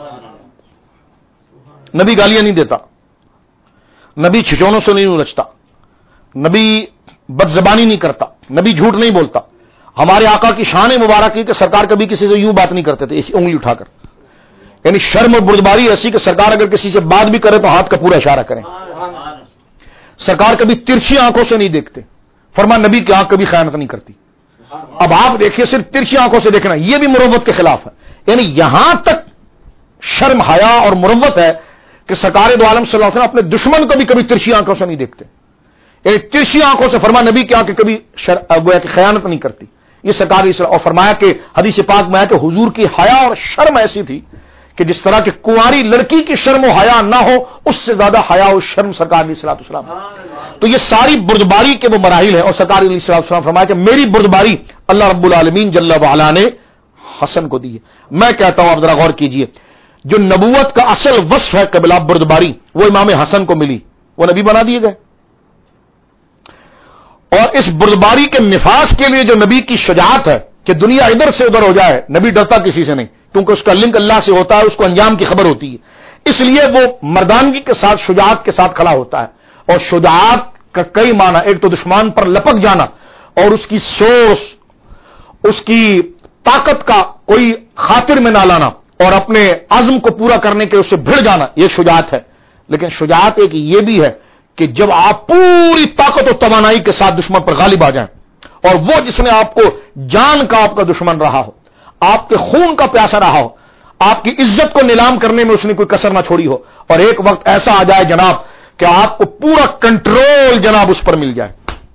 Speaker 1: نبی گالیاں نہیں دیتا، نبی چھچونوں سے نہیں الجھتا، نبی بد زبانی نہیں کرتا، نبی جھوٹ نہیں بولتا. ہمارے آقا کی شان مبارک ہے کہ سرکار کبھی کسی سے یوں بات نہیں کرتے تھے، ایسی انگلی اٹھا کر. یعنی شرم اور بردباری ایسی کہ سرکار اگر کسی سے بات بھی کرے تو ہاتھ کا پورا اشارہ کریں. سرکار کبھی ترچھی آنکھوں سے نہیں دیکھتے، فرما نبی کی آنکھ کبھی خیانت نہیں کرتی. اب آپ دیکھیے صرف ترچھی آنکھوں سے دیکھنا یہ بھی مروت کے خلاف ہے. یعنی یہاں تک شرم، حیا اور مروت ہے کہ سرکار دو عالم صلی اللہ علیہ وسلم اپنے دشمن کو بھی کبھی ترچھی آنکھوں سے نہیں دیکھتے. یعنی ترچھی آنکھوں سے، فرما نبی کی آنکھ کبھی گویا کہ خیانت نہیں کرتی. یہ سرکار اسلام. اور فرمایا کہ حدیث پاک میں ہے کہ حضور کی حیا اور شرم ایسی تھی کہ جس طرح کہ کنواری لڑکی کی شرم و حیا نہ ہو، اس سے زیادہ حیا و شرم سرکار علیہ الصلوۃ والسلام. تو یہ ساری بردباری کے وہ مراحل ہیں. اور سرکار علیہ الصلوۃ والسلام فرمایا کہ میری بردباری اللہ رب العالمین جل وعلا نے حسن کو دی ہے. میں کہتا ہوں آپ ذرا غور کیجئے، جو نبوت کا اصل وصف ہے قبلہ بردباری، وہ امام حسن کو ملی، وہ نبی بنا دیے گئے. اور اس بردباری کے نفاذ کے لیے جو نبی کی شجاعت ہے کہ دنیا ادھر سے ادھر ہو جائے، نبی ڈرتا کسی سے نہیں، کیونکہ اس کا لنک اللہ سے ہوتا ہے، اس کو انجام کی خبر ہوتی ہے. اس لیے وہ مردانگی کے ساتھ، شجاعت کے ساتھ کھڑا ہوتا ہے. اور شجاعت کا کئی معنی، ایک تو دشمن پر لپک جانا، اور اس کی سوچ، اس کی طاقت کا کوئی خاطر میں نہ لانا، اور اپنے عزم کو پورا کرنے کے اس سے بھڑ جانا، یہ شجاعت ہے. لیکن شجاعت ایک یہ بھی ہے کہ جب آپ پوری طاقت و توانائی کے ساتھ دشمن پر غالب آ جائیں، اور وہ جس نے آپ کو جان کا آپ کا دشمن رہا ہو، آپ کے خون کا پیاسا رہا ہو، آپ کی عزت کو نیلام کرنے میں اس نے کوئی کسر نہ چھوڑی ہو، اور ایک وقت ایسا آ جائے جناب کہ آپ کو پورا کنٹرول جناب اس پر مل جائے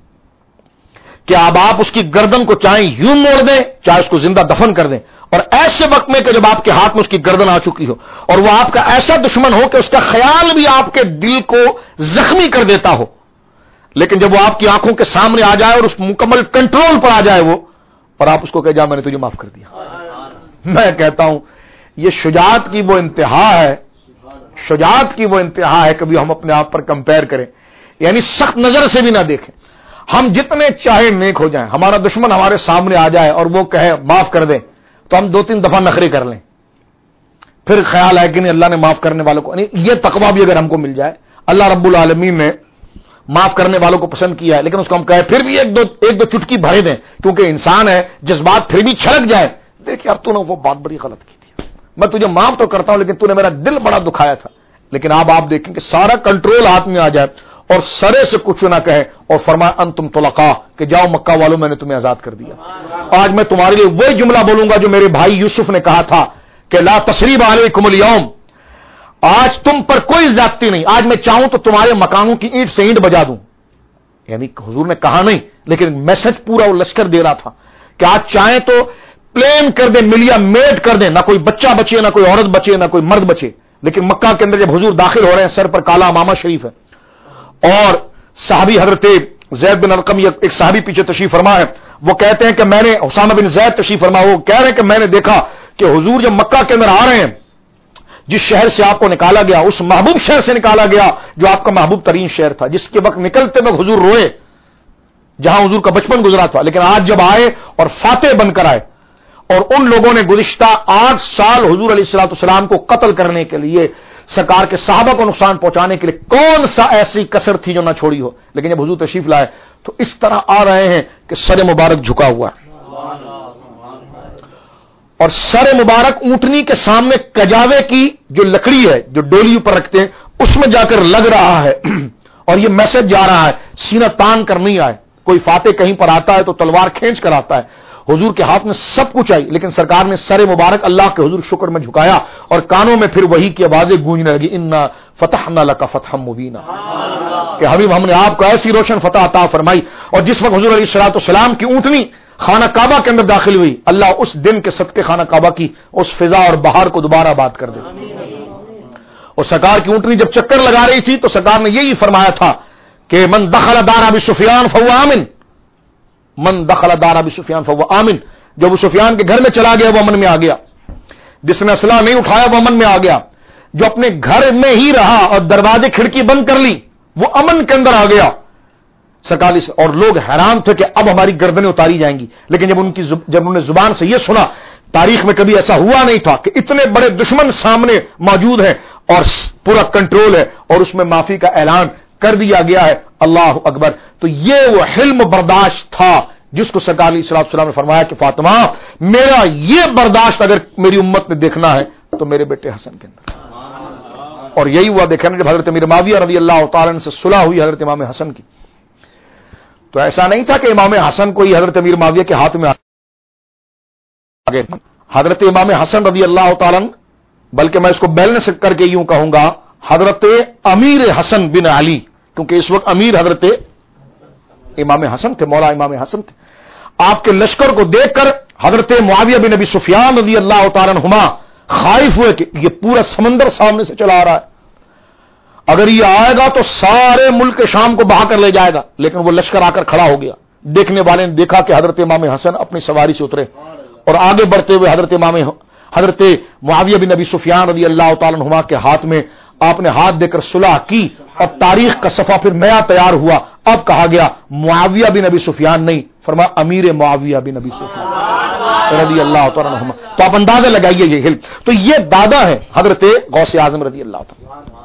Speaker 1: کہ اب آپ اس کی گردن کو چاہے یوں موڑ دیں، چاہے اس کو زندہ دفن کر دیں. اور ایسے وقت میں کہ جب آپ کے ہاتھ میں اس کی گردن آ چکی ہو، اور وہ آپ کا ایسا دشمن ہو کہ اس کا خیال بھی آپ کے دل کو زخمی کر دیتا ہو، لیکن جب وہ آپ کی آنکھوں کے سامنے آ جائے اور اس مکمل کنٹرول پر آ جائے وہ، اور آپ اس کو کہہ جا میں نے تجھے معاف کر دیا. میں کہتا ہوں یہ شجاعت کی وہ انتہا ہے، شجاعت کی وہ انتہا ہے. کبھی ہم اپنے آپ پر کمپیر کریں، یعنی سخت نظر سے بھی نہ دیکھیں. ہم جتنے چاہے نیک ہو جائیں، ہمارا دشمن ہمارے سامنے آ جائے اور وہ کہے معاف کر دے، تو ہم دو تین دفعہ نخرے کر لیں، پھر خیال ہے کہ نہیں اللہ نے معاف کرنے والوں کو، یہ تقویٰ بھی اگر ہم کو مل جائے. اللہ رب العالمین نے معاف کرنے والوں کو پسند کیا ہے، لیکن اس کو ہم کہے پھر بھی ایک دو ایک دو چٹکی بھرے دیں، کیونکہ انسان ہے جذبات پھر بھی چھلک جائے. دیکھ یار تو نے وہ بات بڑی غلط کی تھی، میں تجھے معاف تو کرتا ہوں لیکن تو نے میرا دل بڑا دکھایا تھا. لیکن اب آپ دیکھیں کہ سارا کنٹرول ہاتھ میں آ جائے اور سرے سے کچھ نہ کہے اور فرمائے انتم طلقاء، کہ جاؤ مکہ والوں میں نے تمہیں آزاد کر دیا. آج میں تمہارے لیے وہی جملہ بولوں گا جو میرے بھائی یوسف نے کہا تھا کہ لا تثریب علیکم اليوم، آج تم پر کوئی زیادتی نہیں، آج میں چاہوں تو تمہارے مکانوں کی اینٹ سے اینٹ بجا دوں. یعنی حضور نے کہا نہیں، لیکن میسج پورا وہ لشکر دے رہا تھا کہ آج چاہیں تو پلین کر دیں، ملیا میٹ کر دیں، نہ کوئی بچہ بچے، نہ کوئی عورت بچے، نہ کوئی مرد بچے. لیکن مکہ کے اندر جب حضور داخل ہو رہے ہیں، سر پر کالا امامہ شریف ہے، اور صحابی حضرت زید بن ارقم ایک صحابی پیچھے تشریف فرما ہے، وہ کہتے ہیں کہ میں نے اسامہ بن زید تشریف فرما، وہ کہہ رہے ہیں کہ میں نے دیکھا کہ حضور جب مکہ کے اندر آ رہے ہیں، جس شہر سے آپ کو نکالا گیا، اس محبوب شہر سے نکالا گیا جو آپ کا محبوب ترین شہر تھا، جس کے وقت نکلتے وقت حضور روئے، جہاں حضور کا بچپن گزرا تھا، لیکن آج جب آئے اور فاتح بن کر آئے، اور ان لوگوں نے گزشتہ آٹھ سال حضور علیہ الصلوۃ والسلام کو قتل کرنے کے لیے، سرکار کے صحابہ کو نقصان پہنچانے کے لیے کون سا ایسی کسر تھی جو نہ چھوڑی ہو، لیکن جب حضور تشریف لائے تو اس طرح آ رہے ہیں کہ سر مبارک جھکا ہوا ہے، اور سر مبارک اونٹنی کے سامنے کجاوے کی جو لکڑی ہے جو ڈولی اوپر رکھتے ہیں اس میں جا کر لگ رہا ہے، اور یہ میسج جا رہا ہے سینہ تان کر نہیں آئے، کوئی فاتح کہیں پر آتا ہے تو تلوار کھینچ کر آتا ہے، حضور کے ہاتھ میں سب کچھ آئی، لیکن سرکار نے سر مبارک اللہ کے حضور شکر میں جھکایا، اور کانوں میں پھر وہی کی آوازیں گونجنے لگی، انا فتحنا لک فتحا مبینا، کہ حبیب ہم نے آپ کو ایسی روشن فتح عطا فرمائی۔ اور جس وقت حضور علیہ الصلوۃ والسلام کی اونٹنی خانہ کعبہ کے اندر داخل ہوئی، اللہ اس دن کے صدقے خانہ کعبہ کی اس فضا اور بہار کو دوبارہ آباد کر دے۔ اور سرکار کی اونٹنی جب چکر لگا رہی تھی تو سرکار نے یہی فرمایا تھا کہ من دخل دار ابی سفیان فهو آمن، من دخل دار ابی سفیان فهو آمن، جو ابو سفیان کے گھر میں چلا گیا وہ امن میں آ گیا، جس نے اسلحہ نہیں اٹھایا وہ امن میں آ گیا، جو اپنے گھر میں ہی رہا اور دروازے کھڑکی بند کر لی وہ امن کے اندر آ گیا۔ سرکار اور لوگ حیران تھے کہ اب ہماری گردنیں اتاری جائیں گی، لیکن جب ان کی زب... جب انہوں نے زبان سے یہ سنا، تاریخ میں کبھی ایسا ہوا نہیں تھا کہ اتنے بڑے دشمن سامنے موجود ہیں اور پورا کنٹرول ہے اور اس میں معافی کا اعلان کر دیا گیا ہے، اللہ اکبر۔ تو یہ وہ حلم برداشت تھا جس کو سرکار علیہ الصلوۃ والسلام نے فرمایا کہ فاطمہ میرا یہ برداشت اگر میری امت نے دیکھنا ہے تو میرے بیٹے حسن کے اندر، اور یہی ہوا دیکھا نا جب حضرت امیر معاویہ رضی اللہ تعالی عنہ سے صلح ہوئی حضرت امام حسن کی، تو ایسا نہیں تھا کہ امام حسن کو ہی حضرت امیر معاویہ کے ہاتھ میں آگے، حضرت امام حسن رضی اللہ تعالی عنہ، بلکہ میں اس کو بیلنس کر کے یوں کہوں گا حضرت امیر حسن بن علی، کیونکہ اس وقت امیر حضرت امام حسن تھے، مولا امام حسن تھے۔ آپ کے لشکر کو دیکھ کر حضرت معاویہ بن ابی سفیان رضی اللہ تعالی عنہما خائف ہوئے کہ یہ پورا سمندر سامنے سے چلا آ رہا ہے، اگر یہ آئے گا تو سارے ملک شام کو بہا کر لے جائے گا، لیکن وہ لشکر آ کر کھڑا ہو گیا۔ دیکھنے والے نے دیکھا کہ حضرت امام حسن اپنی سواری سے اترے اور آگے بڑھتے ہوئے حضرت امام حضرت معاویہ بن ابی سفیان رضی اللہ تعالی عنہما کے ہاتھ میں آپ نے ہاتھ دے کر صلح کی، اور تاریخ کا صفحہ پھر نیا تیار ہوا، اب کہا گیا معاویہ بن ابی سفیان نہیں، فرمایا امیر معاویہ بن ابی سفیان رضی اللہ تعالی عنہما۔ تو آپ اندازہ لگائیے یہ حلم، تو یہ دادا ہے حضرت غوث اعظم رضی اللہ تعالی،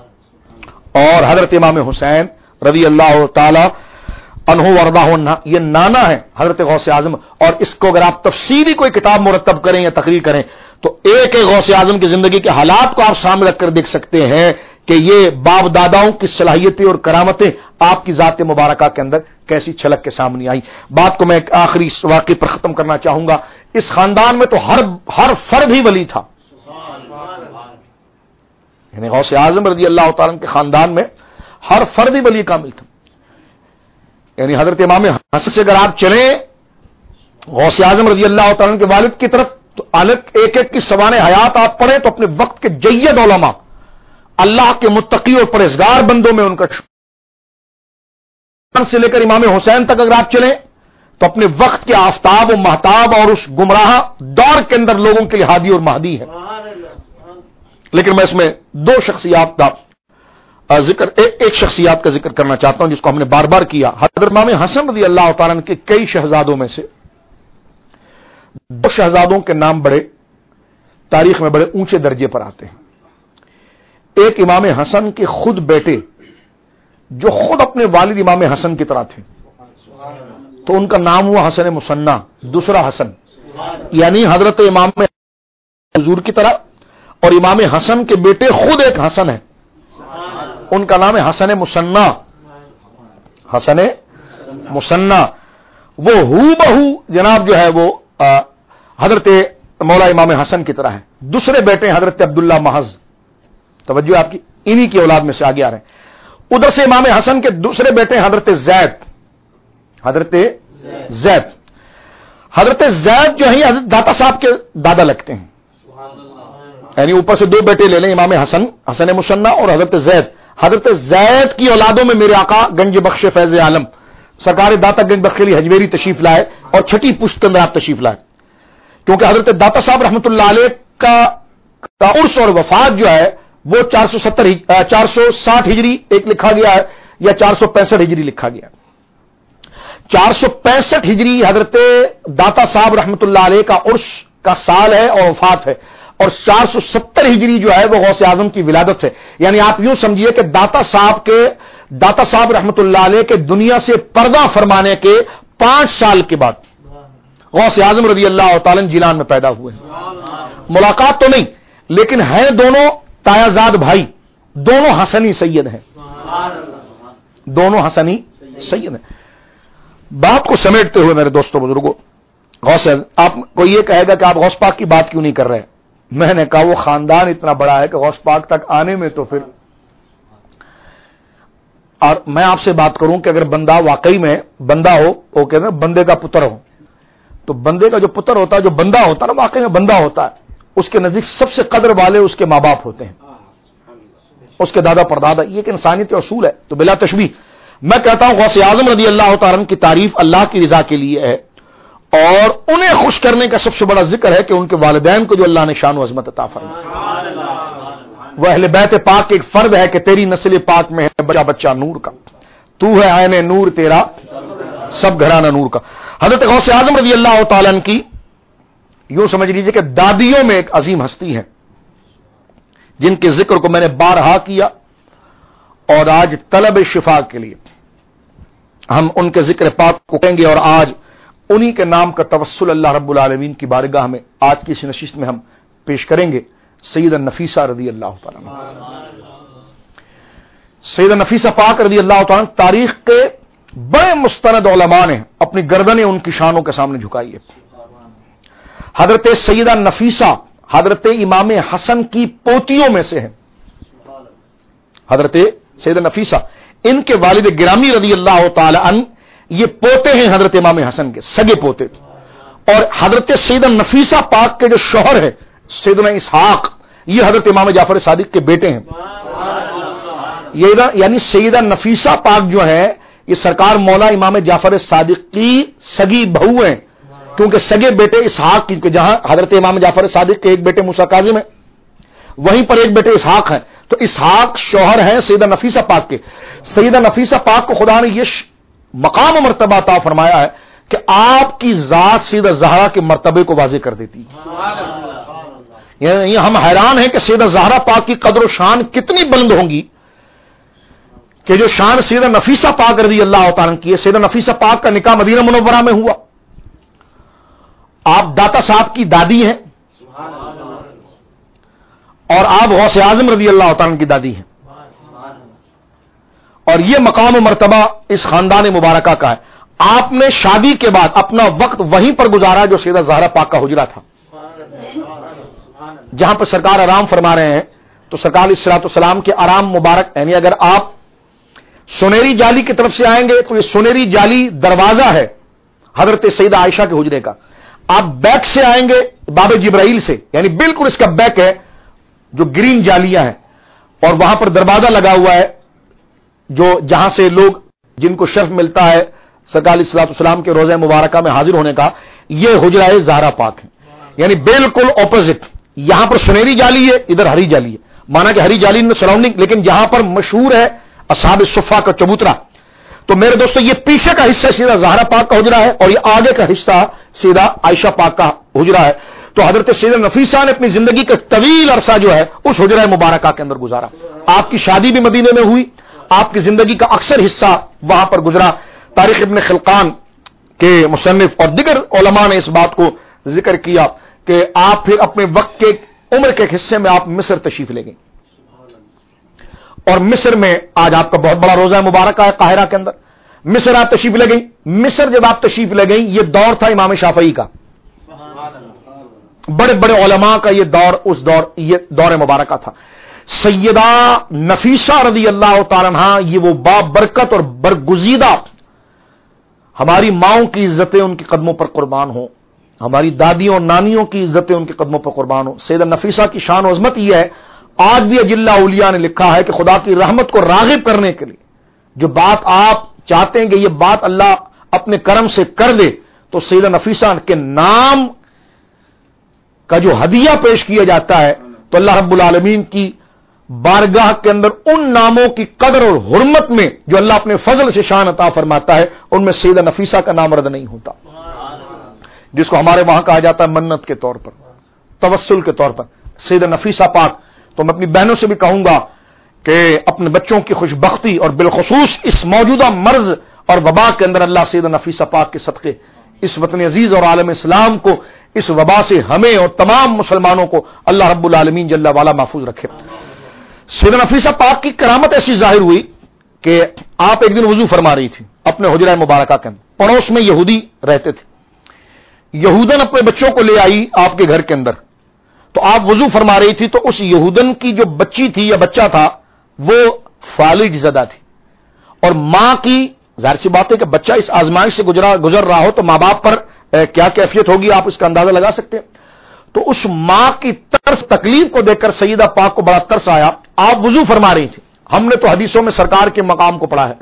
Speaker 1: اور حضرت امام حسین رضی اللہ تعالی عنہ وارضاہ عنہ یہ نانا ہے حضرت غوث اعظم۔ اور اس کو اگر آپ تفصیلی کوئی کتاب مرتب کریں یا تقریر کریں تو ایک ایک غوث اعظم کی زندگی کے حالات کو آپ سامنے رکھ کر دیکھ سکتے ہیں کہ یہ باپ داداؤں کی صلاحیتیں اور کرامتیں آپ کی ذات مبارکہ کے اندر کیسی چھلک کے سامنے آئی۔ بات کو میں ایک آخری واقعے پر ختم کرنا چاہوں گا، اس خاندان میں تو ہر ہر فرد ہی ولی تھا، یعنی غوث اعظم رضی اللہ تعالیٰ کے خاندان میں ہر فرد ہی ولی کامل تھا، یعنی حضرت امام حسن سے اگر آپ چلیں غوث اعظم رضی اللہ تعالیٰ کے والد کی طرف تو ایک ایک کی سوانح حیات آپ پڑھیں تو اپنے وقت کے جید علماء، اللہ کے متقی اور پرہیزگار بندوں میں ان کا سے لے کر امام حسین تک اگر آپ چلیں تو اپنے وقت کے آفتاب و مہتاب اور اس گمراہ دور کے اندر لوگوں کے لیے ہادی اور مہدی ہے۔ لیکن میں اس میں دو شخصیات کا ذکر ایک شخصیات کا ذکر کرنا چاہتا ہوں جس کو ہم نے بار بار کیا۔ حضرت امام حسن رضی اللہ تعالیٰ کے کئی شہزادوں میں سے دو شہزادوں کے نام بڑے تاریخ میں بڑے اونچے درجے پر آتے ہیں۔ ایک امام حسن کے خود بیٹے جو خود اپنے والد امام حسن کی طرح تھے، تو ان کا نام ہوا حسن مصنع، دوسرا حسن، یعنی حضرت امام حضور کی طرح، اور امام حسن کے بیٹے خود ایک حسن ہے، ان کا نام ہے حسن مصنع۔ حسن مصنع وہ ہو بہو جناب جو ہے وہ حضرت مولا امام حسن کی طرح ہے۔ دوسرے بیٹے حضرت عبداللہ محض، توجہ آپ کی، انہی کی اولاد میں سے آگے آ رہے ہیں۔ ادھر سے امام حسن کے دوسرے بیٹے حضرت زید، حضرت زید حضرت زید جو ہیں حضرت داتا صاحب کے دادا لگتے ہیں، یعنی اوپر سے دو بیٹے لے لیں، امام حسن حسن مصنع اور حضرت زید۔ حضرت زید کی اولادوں میں میرے آقا گنج بخش فیض عالم سرکار داتا گنج بخیلی حجویری تشریف لائے اور چھٹی پشت میں آپ تشریف لائے، کیونکہ حضرت داتا صاحب رحمۃ اللہ علیہ کا عرس اور وفات جو ہے وہ چار سو ستر چار سو ساٹھ ہجری ایک لکھا گیا ہے یا چار سو پینسٹھ ہجری لکھا گیا ہے۔ چار سو پینسٹھ ہجری حضرت داتا صاحب رحمۃ اللہ علیہ کا عرس کا سال ہے اور وفات ہے، اور چار سو ستر ہجری جو ہے وہ غوث اعظم کی ولادت ہے۔ یعنی آپ یوں سمجھیے کہ داتا صاحب کے داتا صاحب رحمۃ اللہ علیہ کے دنیا سے پردہ فرمانے کے پانچ سال کے بعد غوث اعظم رضی اللہ تعالی جیلان میں پیدا ہوئے ہیں۔ ملاقات تو نہیں، لیکن ہیں دونوں تایازاد بھائی، دونوں حسنی سید ہیں، دونوں حسنی سید ہیں۔ بات کو سمیٹتے ہوئے میرے دوستوں بزرگوں، غوث آپ کو یہ کہے گا کہ آپ غوث پاک کی بات کیوں نہیں کر رہے؟ میں نے کہا وہ خاندان اتنا بڑا ہے کہ غوث پاک تک آنے میں تو پھر، اور میں آپ سے بات کروں کہ اگر بندہ واقعی میں بندہ ہو، وہ کہتے ہیں بندے کا پتر ہو، تو بندے کا جو پتر ہوتا ہے، جو بندہ ہوتا ہے نا، واقعی میں بندہ ہوتا ہے، اس کے نزدیک سب سے قدر والے اس کے ماں باپ ہوتے ہیں، اس کے دادا پردادا۔ یہ ایک انسانیت کا اصول ہے۔ تو بلا تشبیہ میں کہتا ہوں غوث اعظم رضی اللہ تعالیٰ عنہ کی تعریف اللہ کی رضا کے لیے ہے، اور انہیں خوش کرنے کا سب سے بڑا ذکر ہے کہ ان کے والدین کو جو اللہ نے شان و عظمت عطا فرمائی، وہ اہل بیت پاک ایک فرد ہے کہ تیری نسل پاک میں ہے بچہ بچہ نور کا، تو ہے عین نور تیرا سب گھرانہ نور کا۔ حضرت غوث اعظم رضی اللہ تعالیٰ عنہ کی یوں سمجھ لیجیے کہ دادیوں میں ایک عظیم ہستی ہے جن کے ذکر کو میں نے بارہا کیا، اور آج طلب شفا کے لیے ہم ان کے ذکر پاک کو کہیں گے، اور آج انہی کے نام کا توسل اللہ رب العالمین کی بارگاہ میں آج کی اس نشست میں ہم پیش کریں گے۔ سیدہ نفیسہ رضی اللہ تعالیٰ سیدہ نفیسہ پاک رضی اللہ تعالیٰ تاریخ کے بڑے مستند علماء نے اپنی گردنیں ان کی شانوں کے سامنے جھکائی ہے۔ حضرت سیدہ نفیسہ حضرت امام حسن کی پوتیوں میں سے ہیں۔ حضرت سیدہ نفیسہ، ان کے والد گرامی رضی اللہ تعالی عنہ یہ پوتے ہیں حضرت امام حسن کے، سگے پوتے، اور حضرت سیدہ نفیسہ پاک کے جو شوہر ہے سیدنا اسحاق، یہ حضرت امام جعفر صادق کے بیٹے ہیں۔ یہ یعنی سیدہ نفیسہ پاک جو ہے یہ سرکار مولا امام جعفر صادق کی سگی بہو ہیں، کیونکہ سگے بیٹے اسحاق کی، جہاں حضرت امام جعفر صادق کے ایک بیٹے موسیٰ کاظم ہیں، وہیں پر ایک بیٹے اسحاق ہیں، تو اسحاق شوہر ہیں سیدہ نفیسہ پاک کے۔ سیدہ نفیسہ پاک کو خدا نے یہ مقام و مرتبہ عطا فرمایا ہے کہ آپ کی ذات سیدہ زہرا کے مرتبے کو واضح کر دیتی ہے۔ یعنی ہم حیران ہیں کہ سیدہ زہرا پاک کی قدر و شان کتنی بلند ہوں گی کہ جو شان سیدہ نفیسہ پاک رضی اللہ تعالیٰ کی ہے۔ سیدہ نفیسہ پاک کا نکاح مدینہ منورہ میں ہوا، آپ داتا صاحب کی دادی ہیں اور آپ غوث اعظم رضی اللہ تعالیٰ کی دادی ہیں، اور یہ مقام و مرتبہ اس خاندان مبارکہ کا ہے۔ آپ نے شادی کے بعد اپنا وقت وہیں پر گزارا جو سیدہ زہرا پاک کا حجرہ تھا، جہاں پر سرکار آرام فرما رہے ہیں۔ تو سرکار علیہ الصلوۃ والسلام کے آرام مبارک، یعنی اگر آپ سنیری جالی کی طرف سے آئیں گے تو یہ سنیری جالی دروازہ ہے حضرت سیدہ عائشہ کے حجرے کا۔ آپ بیک سے آئیں گے باب جبرائیل سے، یعنی بالکل اس کا بیک ہے جو گرین جالیاں ہیں، اور وہاں پر دروازہ لگا ہوا ہے جو جہاں سے لوگ جن کو شرف ملتا ہے سرکار علیہ الصلوۃ والسلام کے روضہ مبارکہ میں حاضر ہونے کا، یہ حجرہ زہرا پاک ہے، یعنی بالکل اپوزٹ۔ یہاں پر سنہری جالی ہے، ادھر ہری جالی ہے، مانا کہ ہری جالی سراؤنڈنگ، لیکن جہاں پر مشہور ہے اصحاب الصفہ کا چبوترا۔ تو میرے دوستو یہ پیچھے کا حصہ سیدھا زہرا پاک کا حجرہ ہے، اور یہ آگے کا حصہ سیدھا عائشہ پاک کا حجرہ ہے۔ تو حضرت سیدہ نفیسہ نے اپنی زندگی کا طویل عرصہ جو ہے اس حجرہ مبارکہ کے اندر گزارا۔ آپ کی شادی بھی مدینے میں ہوئی، آپ کی زندگی کا اکثر حصہ وہاں پر گزرا۔ تاریخ ابن خلقان کے مصنف اور دیگر علماء نے اس بات کو ذکر کیا کہ آپ پھر اپنے وقت کے عمر کے ایک حصے میں آپ مصر تشریف لے گئیں، اور مصر میں آج آپ کا بہت بڑا روضہ مبارکہ ہے قاہرہ کے اندر۔ مصر آپ تشریف لے گئیں۔ مصر جب آپ تشریف لے گئیں یہ دور تھا امام شافعی کا، بڑے بڑے علماء کا یہ دور، اس دور یہ دور مبارکہ تھا۔ سیدہ نفیسہ رضی اللہ تعالیٰ عنہا یہ وہ بابرکت اور برگزیدہ، ہماری ماؤں کی عزتیں ان کے قدموں پر قربان ہوں، ہماری دادیوں اور نانیوں کی عزتیں ان کے قدموں پر قربان ہوں۔ سیدہ نفیسہ کی شان و عظمت یہ ہے، آج بھی اجلہ اولیاء نے لکھا ہے کہ خدا کی رحمت کو راغب کرنے کے لیے جو بات آپ چاہتے ہیں کہ یہ بات اللہ اپنے کرم سے کر دے تو سیدہ نفیسہ کے نام کا جو ہدیہ پیش کیا جاتا ہے تو اللہ رب العالمین کی بارگاہ کے اندر ان ناموں کی قدر اور حرمت میں جو اللہ اپنے فضل سے شان عطا فرماتا ہے ان میں سیدہ نفیسہ کا نام رد نہیں ہوتا، جس کو ہمارے وہاں کہا جاتا ہے منت کے طور پر، توسل کے طور پر سیدہ نفیسہ پاک. تو میں اپنی بہنوں سے بھی کہوں گا کہ اپنے بچوں کی خوش بختی اور بالخصوص اس موجودہ مرض اور وبا کے اندر اللہ سیدہ نفیسہ پاک کے صدقے اس وطن عزیز اور عالم اسلام کو اس وبا سے ہمیں اور تمام مسلمانوں کو اللہ رب العالمین جل والا محفوظ رکھے. سیدہ نفیسہ پاک کی کرامت ایسی ظاہر ہوئی کہ آپ ایک دن وضو فرما رہی تھی اپنے حجرہ مبارکہ کے اندر. پڑوس میں یہودی رہتے تھے، یہودن اپنے بچوں کو لے آئی آپ کے گھر کے اندر، تو آپ وضو فرما رہی تھی تو اس یہودن کی جو بچی تھی یا بچہ تھا وہ فالج زدہ تھی، اور ماں کی ظاہر سی بات ہے کہ بچہ اس آزمائش سے گزرا گزر رہا ہو تو ماں باپ پر کیا کیفیت ہوگی آپ اس کا اندازہ لگا سکتے ہیں. تو اس ماں کی ترس تکلیف کو دیکھ کر سیدہ پاک کو بڑا ترس آیا. آپ وضو فرما رہی تھی. ہم نے تو حدیثوں میں سرکار کے مقام کو پڑھا ہے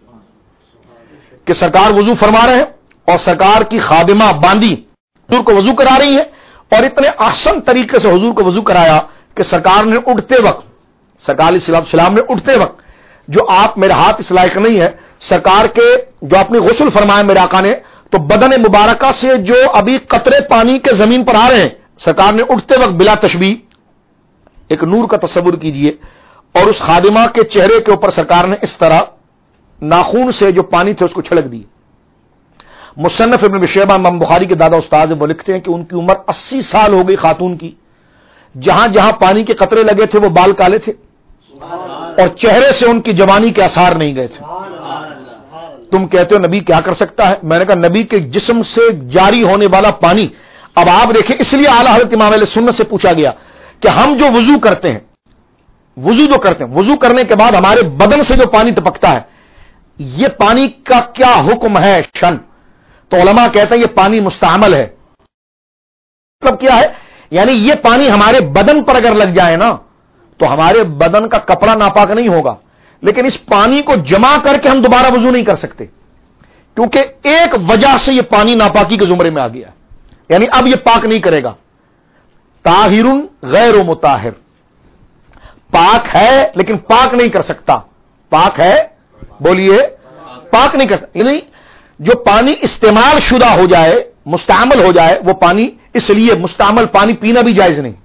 Speaker 1: کہ سرکار وضو فرما رہے ہیں اور سرکار کی خادمہ باندی حضور کو وضو کرا رہی ہے، اور اتنے احسن طریقے سے حضور کو وضو کرایا کہ سرکار نے اٹھتے وقت سرکار علیہ السلام نے اٹھتے وقت جو آپ میرے ہاتھ اس لائق نہیں ہے سرکار کے جو اپنی غسل فرمایا میرے آقا نے، تو بدن مبارکہ سے جو ابھی قطرے پانی کے زمین پر آ رہے ہیں سرکار نے اٹھتے وقت بلا تشبیہ ایک نور کا تصور کیجئے اور اس خادمہ کے چہرے کے اوپر سرکار نے اس طرح ناخون سے جو پانی تھے اس کو چھڑک دی. مصنف ابن شیبہ امام بخاری کے دادا استاد وہ لکھتے ہیں کہ ان کی عمر اسی سال ہو گئی خاتون کی، جہاں جہاں پانی کے قطرے لگے تھے وہ بال کالے تھے اور چہرے سے ان کی جوانی کے آثار نہیں گئے تھے. تم کہتے ہو نبی کیا کر سکتا ہے؟ میں نے کہا نبی کے جسم سے جاری ہونے والا پانی. اب آپ دیکھیں اس لیے اعلی حضرت امام اہل سنت سے پوچھا گیا کہ ہم جو وضو کرتے ہیں وضو جو کرتے ہیں وضو کرنے کے بعد ہمارے بدن سے جو پانی ٹپکتا ہے یہ پانی کا کیا حکم ہے شن؟ تو علماء کہتے ہیں یہ پانی مستعمل ہے. مطلب کیا ہے؟ یعنی یہ پانی ہمارے بدن پر اگر لگ جائے نا تو ہمارے بدن کا کپڑا ناپاک نہیں ہوگا، لیکن اس پانی کو جمع کر کے ہم دوبارہ وضو نہیں کر سکتے کیونکہ ایک وجہ سے یہ پانی ناپاکی کے زمرے میں آ گیا، یعنی اب یہ پاک نہیں کرے گا. طاہر غیر مطہر، پاک ہے لیکن پاک نہیں کر سکتا. پاک ہے بولیے پاک نہیں کرتا، یعنی جو پانی استعمال شدہ ہو جائے مستعمل ہو جائے وہ پانی، اس لیے مستعمل پانی پینا بھی جائز نہیں،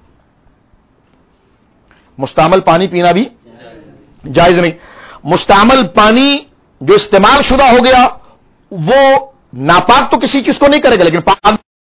Speaker 1: مستعمل پانی پینا بھی جائز نہیں. مستعمل پانی جو استعمال شدہ ہو گیا وہ ناپاک تو کسی چیز کو نہیں کرے گا، لیکن پاک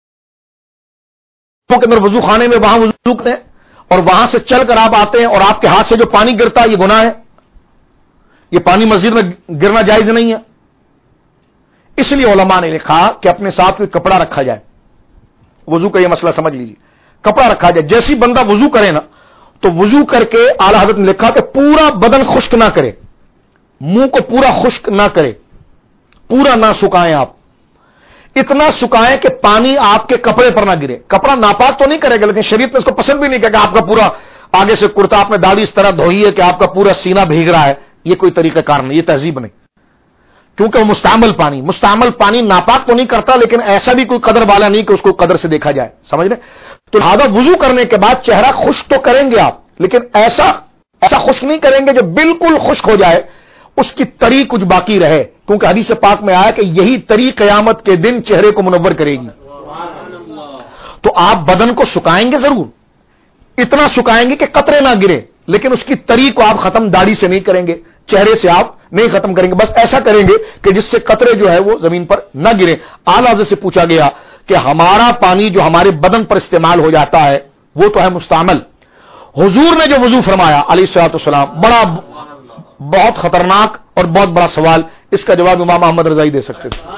Speaker 1: کے اندر وضو خانے میں وہاں وضو کرتے ہیں اور وہاں سے چل کر آپ آتے ہیں اور آپ کے ہاتھ سے جو پانی گرتا ہے یہ گناہ ہے، یہ پانی مسجد میں گرنا جائز نہیں ہے. اس لیے علماء نے لکھا کہ اپنے ساتھ کوئی کپڑا رکھا جائے. وضو کا یہ مسئلہ سمجھ لیجیے، کپڑا رکھا جائے. جیسی بندہ وضو کرے نا تو وضو کر کے اعلی حضرت نے لکھا کہ پورا بدن خشک نہ کرے، منہ کو پورا خشک نہ کرے، پورا نہ سکھائیں، آپ اتنا سکھائیں کہ پانی آپ کے کپڑے پر نہ گرے. کپڑا ناپاک تو نہیں کرے گا لیکن شریعت نے اس کو پسند بھی نہیں کیا کہ آپ کا پورا آگے سے کرتا آپ نے داڑھی اس طرح دھوئی ہے کہ آپ کا پورا سینہ بھیگ رہا ہے. یہ کوئی طریقہ کار نہیں، یہ تہذیب نہیں، کیونکہ وہ مستعمل پانی مستعمل پانی ناپاک تو نہیں کرتا لیکن ایسا بھی کوئی قدر والا نہیں کہ اس کو قدر سے دیکھا جائے. سمجھ رہے؟ تو لہذا وضو کرنے کے بعد چہرہ خشک تو کریں گے آپ، لیکن ایسا ایسا خشک نہیں کریں گے جو بالکل خشک ہو جائے، اس کی تری کچھ باقی رہے، کیونکہ حدیث پاک میں آیا کہ یہی تری قیامت کے دن چہرے کو منور کرے گی. تو آپ بدن کو سکھائیں گے ضرور، اتنا سکھائیں گے کہ قطرے نہ گرے، لیکن اس کی تری کو آپ ختم داڑھی سے نہیں کریں گے، چہرے سے آپ نہیں ختم کریں گے، بس ایسا کریں گے کہ جس سے قطرے جو ہے وہ زمین پر نہ گرے. اعلی حضرت سے پوچھا گیا کہ ہمارا پانی جو ہمارے بدن پر استعمال ہو جاتا ہے وہ تو ہے مستعمل، حضور نے جو وضو فرمایا علیہ الصلوۃ والسلام بڑا بہت خطرناک اور بہت بڑا سوال، اس کا جواب امام احمد رضائی دے سکتے تھے.